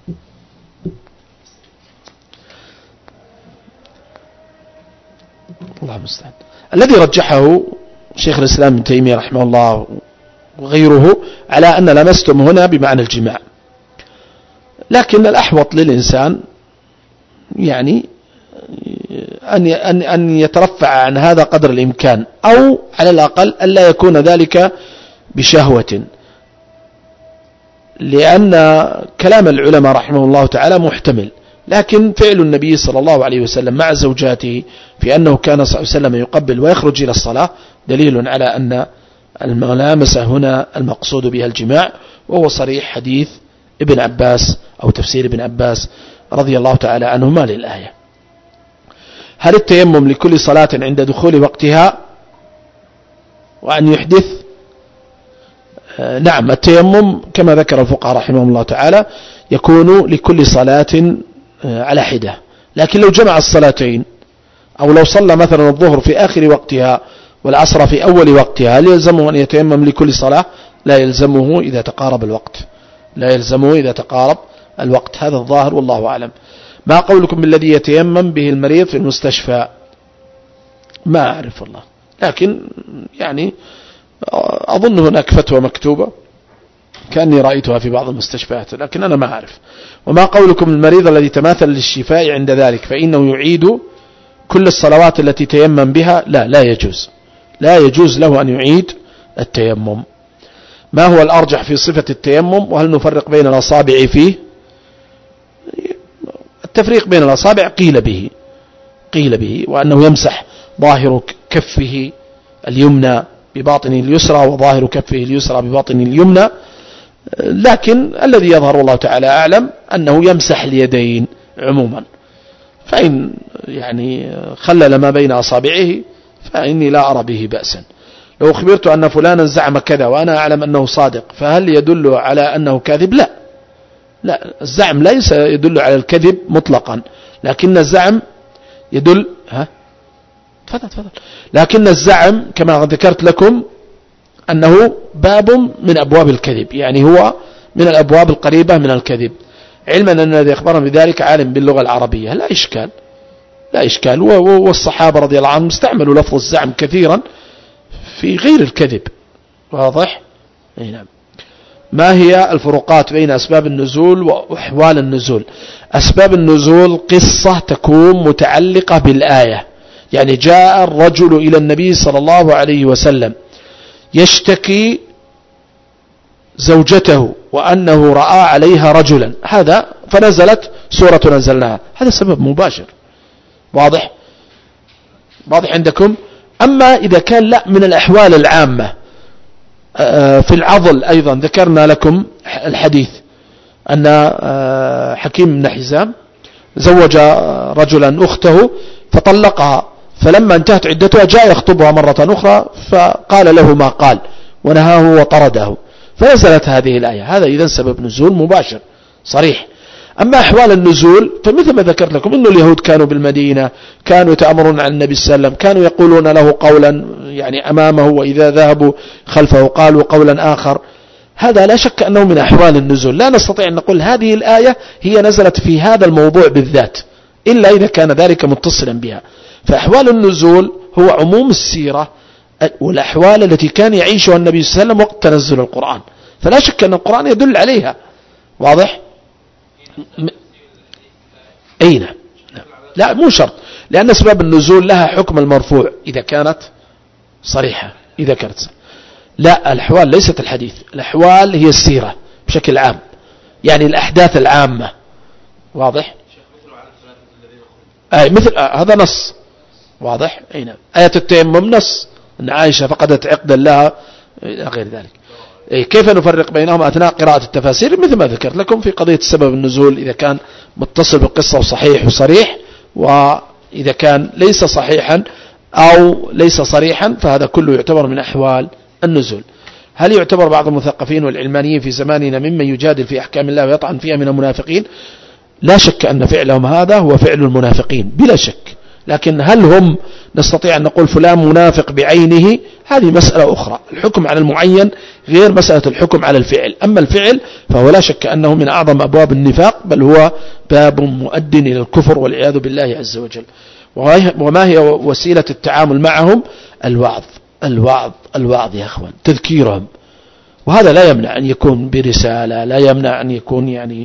الله المستعان. الذي رجحه شيخ الإسلام ابن تيمية رحمه الله وغيره على أن لمستم هنا بمعنى الجماع، لكن الأحوط للإنسان يعني أن يترفع عن هذا قدر الإمكان، أو على الأقل أن لا يكون ذلك بشهوة، لأن كلام العلماء رحمه الله تعالى محتمل. لكن فعل النبي صلى الله عليه وسلم مع زوجاته في أنه كان صلى الله عليه وسلم يقبل ويخرج إلى الصلاة دليل على أن الملامسة هنا المقصود بها الجماع، وهو صريح حديث ابن عباس أو تفسير ابن عباس رضي الله تعالى عنهما للآية. هل التيمم لكل صلاة عند دخول وقتها وأن يحدث؟ نعم، التيمم كما ذكر الفقهاء رحمهم الله تعالى يكون لكل صلاة على حدة، لكن لو جمع الصلاتين أو لو صلى مثلا الظهر في آخر وقتها والعصر في أول وقتها، هل يلزمه أن يتيمم لكل صلاة؟ لا يلزمه إذا تقارب الوقت، هذا الظاهر والله أعلم. ما قولكم بالذي يتيمم به المريض في المستشفى؟ ما أعرف والله، لكن يعني أظن هناك فتوى مكتوبة كأني رأيتها في بعض المستشفيات، لكن أنا ما أعرف. وما قولكم المريض الذي تماثل للشفاء عند ذلك فإنه يعيد كل الصلوات التي تيمم بها؟ لا يجوز له أن يعيد التيمم. ما هو الأرجح في صفة التيمم، وهل نفرق بين الأصابع فيه؟ التفريق بين الأصابع قيل به وأنه يمسح ظاهر كفه اليمنى بباطن اليسرى وظاهر كفه اليسرى بباطن اليمنى، لكن الذي يظهر والله تعالى أعلم أنه يمسح اليدين عموما. فإن يعني خلل ما بين أصابعه فإني لا أرى به بأسا. لو أخبرت أن فلانا زعم كذا وأنا أعلم أنه صادق فهل يدل على أنه كاذب؟ لا، الزعم ليس يدل على الكذب مطلقا، لكن الزعم يدل تفضل. لكن الزعم كما ذكرت لكم أنه باب من أبواب الكذب، يعني هو من الأبواب القريبة من الكذب، علما أن الذي أخبرنا بذلك عالم باللغة العربية، لا إشكال. والصحابة رضي الله عنهم استعملوا لفظ الزعم كثيرا في غير الكذب. واضح؟ نعم. ما هي الفروقات بين أسباب النزول وأحوال النزول؟ أسباب النزول قصة تكون متعلقة بالآية، يعني جاء الرجل إلى النبي صلى الله عليه وسلم يشتكي زوجته وأنه رأى عليها رجلا، هذا فنزلت سورة نزلناها، هذا سبب مباشر. واضح عندكم؟ أما إذا كان لا من الأحوال العامة في العضل أيضا ذكرنا لكم الحديث أن حكيم بن حزام زوج رجلا أخته فطلقها، فلما انتهت عدتها جاء يخطبها مرة أخرى فقال له ما قال ونهاه وطرده، فنزلت هذه الآية. هذا إذن سبب نزول مباشر صريح. أما أحوال النزول فمثل ما ذكرت لكم إنه اليهود كانوا بالمدينة كانوا يتأمرون عن النبي صلى الله عليه وسلم، كانوا يقولون له قولا يعني أمامه وإذا ذهبوا خلفه قالوا قولا آخر، هذا لا شك أنه من أحوال النزول. لا نستطيع أن نقول هذه الآية هي نزلت في هذا الموضوع بالذات إلا إذا كان ذلك متصلا بها. فأحوال النزول هو عموم السيرة والأحوال التي كان يعيشها النبي صلى الله عليه وسلم وقت تنزل القرآن، فلا شك أن القرآن يدل عليها. واضح؟ أين؟ لا مو شرط، لأن أسباب النزول لها حكم المرفوع إذا كانت صريحة. لا، الأحوال ليست الحديث، الأحوال هي السيرة بشكل عام، يعني الأحداث العامة. واضح؟ مثل هذا نص واضح. أين آية التيمم نص أن عائشة فقدت عقدا لها غير ذلك. كيف نفرق بينهم أثناء قراءة التفاسير؟ مثل ما ذكرت لكم في قضية سبب النزول، إذا كان متصل بالقصة وصحيح وصريح، وإذا كان ليس صحيحا أو ليس صريحا فهذا كله يعتبر من أحوال النزول. هل يعتبر بعض المثقفين والعلمانيين في زماننا ممن يجادل في أحكام الله ويطعن فيها من المنافقين؟ لا شك أن فعلهم هذا هو فعل المنافقين بلا شك، لكن هل هم نستطيع أن نقول فلان منافق بعينه؟ هذه مسألة أخرى. الحكم على المعين غير مسألة الحكم على الفعل. أما الفعل فهو لا شك أنه من أعظم أبواب النفاق، بل هو باب مؤد إلى الكفر والعياذ بالله عز وجل. وما هي وسيلة التعامل معهم؟ الوعظ يا أخوان، تذكيرهم. وهذا لا يمنع أن يكون برسالة، لا يمنع أن يكون يعني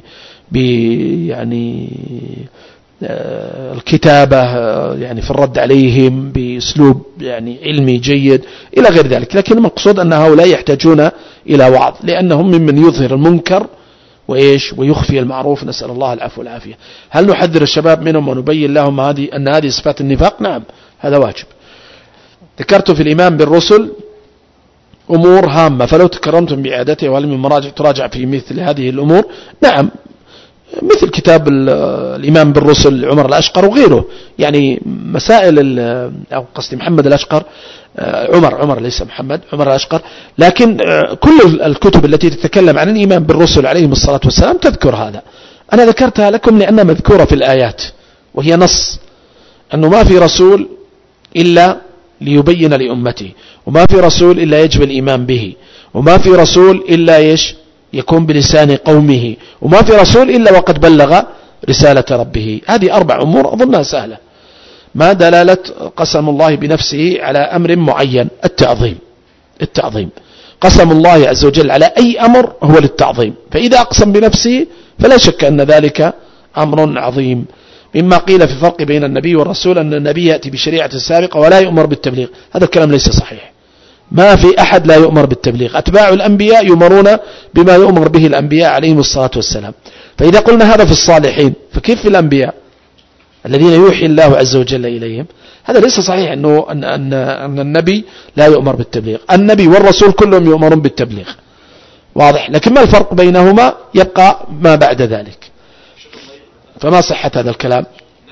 الكتابة يعني في الرد عليهم بأسلوب يعني علمي جيد إلى غير ذلك. لكن المقصود أن هؤلاء يحتاجون إلى وعظ، لأنهم ممن يظهر المنكر ويخفي المعروف، نسأل الله العفو والعافية. هل نحذر الشباب منهم ونبين لهم أن هذه صفات النفاق؟ نعم، هذا واجب. ذكرت في الإيمان بالرسل أمور هامة، فلو تكرمتم بإعادتها ولم تراجع في مثل هذه الأمور. نعم، مثل كتاب الإيمان بالرسل عمر الأشقر وغيره، يعني مسائل أو قصدي محمد الأشقر، عمر ليس محمد، عمر الأشقر. لكن كل الكتب التي تتكلم عن الإيمان بالرسل عليهم الصلاة والسلام تذكر هذا. أنا ذكرتها لكم لأنها مذكورة في الآيات، وهي نص أنه ما في رسول إلا ليبين لأمته، وما في رسول إلا يجب الإيمان به، وما في رسول إلا يكون بلسان قومه، وما في رسول إلا وقد بلغ رسالة ربه. هذه 4 أمور أظنها سهلة. ما دلالة قسم الله بنفسه على أمر معين؟ التعظيم. قسم الله عز وجل على أي أمر هو للتعظيم، فإذا أقسم بنفسه فلا شك أن ذلك أمر عظيم. مما قيل في الفرق بين النبي والرسول أن النبي يأتي بشريعة سابقة ولا يؤمر بالتبليغ، هذا الكلام ليس صحيح. ما في أحد لا يؤمر بالتبليغ، أتباع الأنبياء يؤمرون بما يؤمر به الأنبياء عليهم الصلاة والسلام. فإذا قلنا هذا في الصالحين فكيف في الأنبياء الذين يوحي الله عز وجل إليهم؟ هذا ليس صحيح أن النبي لا يؤمر بالتبليغ. النبي والرسول كلهم يؤمرون بالتبليغ، واضح. لكن ما الفرق بينهما؟ يبقى ما بعد ذلك. فما صحة هذا الكلام؟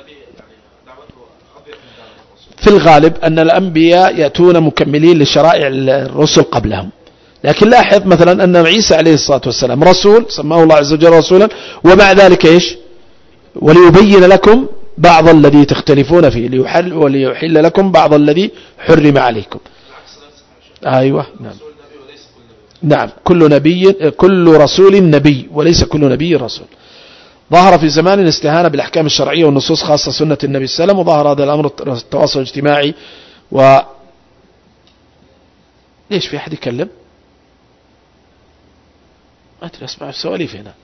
في الغالب أن الأنبياء يأتون مكملين لشرائع الرسل قبلهم، لكن لاحظ مثلا أن عيسى عليه الصلاة والسلام رسول سماه الله عز وجل رسولا، ومع ذلك إيش؟ وليبين لكم بعض الذي تختلفون فيه وليحل لكم بعض الذي حرم عليكم. أيوة نعم. نعم كل رسول نبي وليس كل نبي رسول. ظهر في زمان الاستهانة بالأحكام الشرعية والنصوص خاصة سنة النبي صلى الله عليه وسلم، وظهر هذا الأمر التواصل الاجتماعي ليش في أحد يكلم؟ ما أدري أسمع السواليف هنا.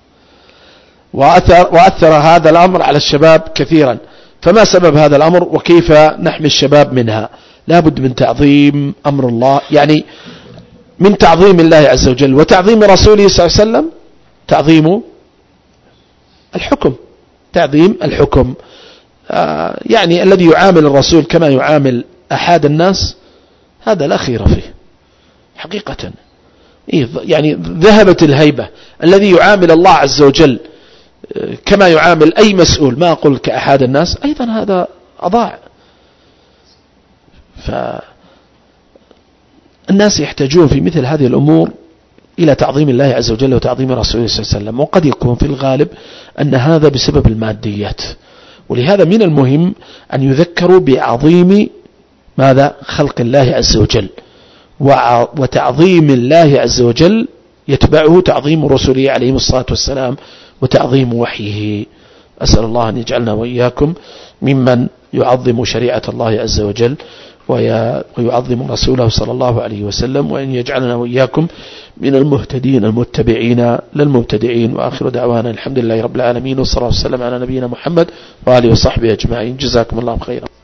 وأثر هذا الأمر على الشباب كثيرا. فما سبب هذا الأمر وكيف نحمي الشباب منها؟ لا بد من تعظيم أمر الله، يعني من تعظيم الله عز وجل وتعظيم رسوله صلى الله عليه وسلم، تعظيم الحكم، تعظيم الحكم. يعني الذي يعامل الرسول كما يعامل أحد الناس هذا لا خير فيه حقيقة. يعني ذهبت الهيبة. الذي يعامل الله عز وجل كما يعامل أي مسؤول، ما أقول كأحد الناس، أيضا هذا أضاع. فالناس يحتاجون في مثل هذه الأمور إلى تعظيم الله عز وجل وتعظيم رسوله صلى الله عليه وسلم، وقد يكون في الغالب أن هذا بسبب الماديات. ولهذا من المهم أن يذكروا بعظيم ماذا؟ خلق الله عز وجل، وتعظيم الله عز وجل يتبعه تعظيم رسله عليهم الصلاة والسلام وتعظيم وحيه. أسأل الله أن يجعلنا وإياكم ممن يعظم شريعة الله عز وجل ويعظم رسوله صلى الله عليه وسلم، وأن يجعلنا وإياكم من المهتدين المتبعين للمبتدعين. وآخر دعوانا الحمد لله رب العالمين، والصلاة والسلام على نبينا محمد وآله وصحبه أجمعين. جزاكم الله خيرا.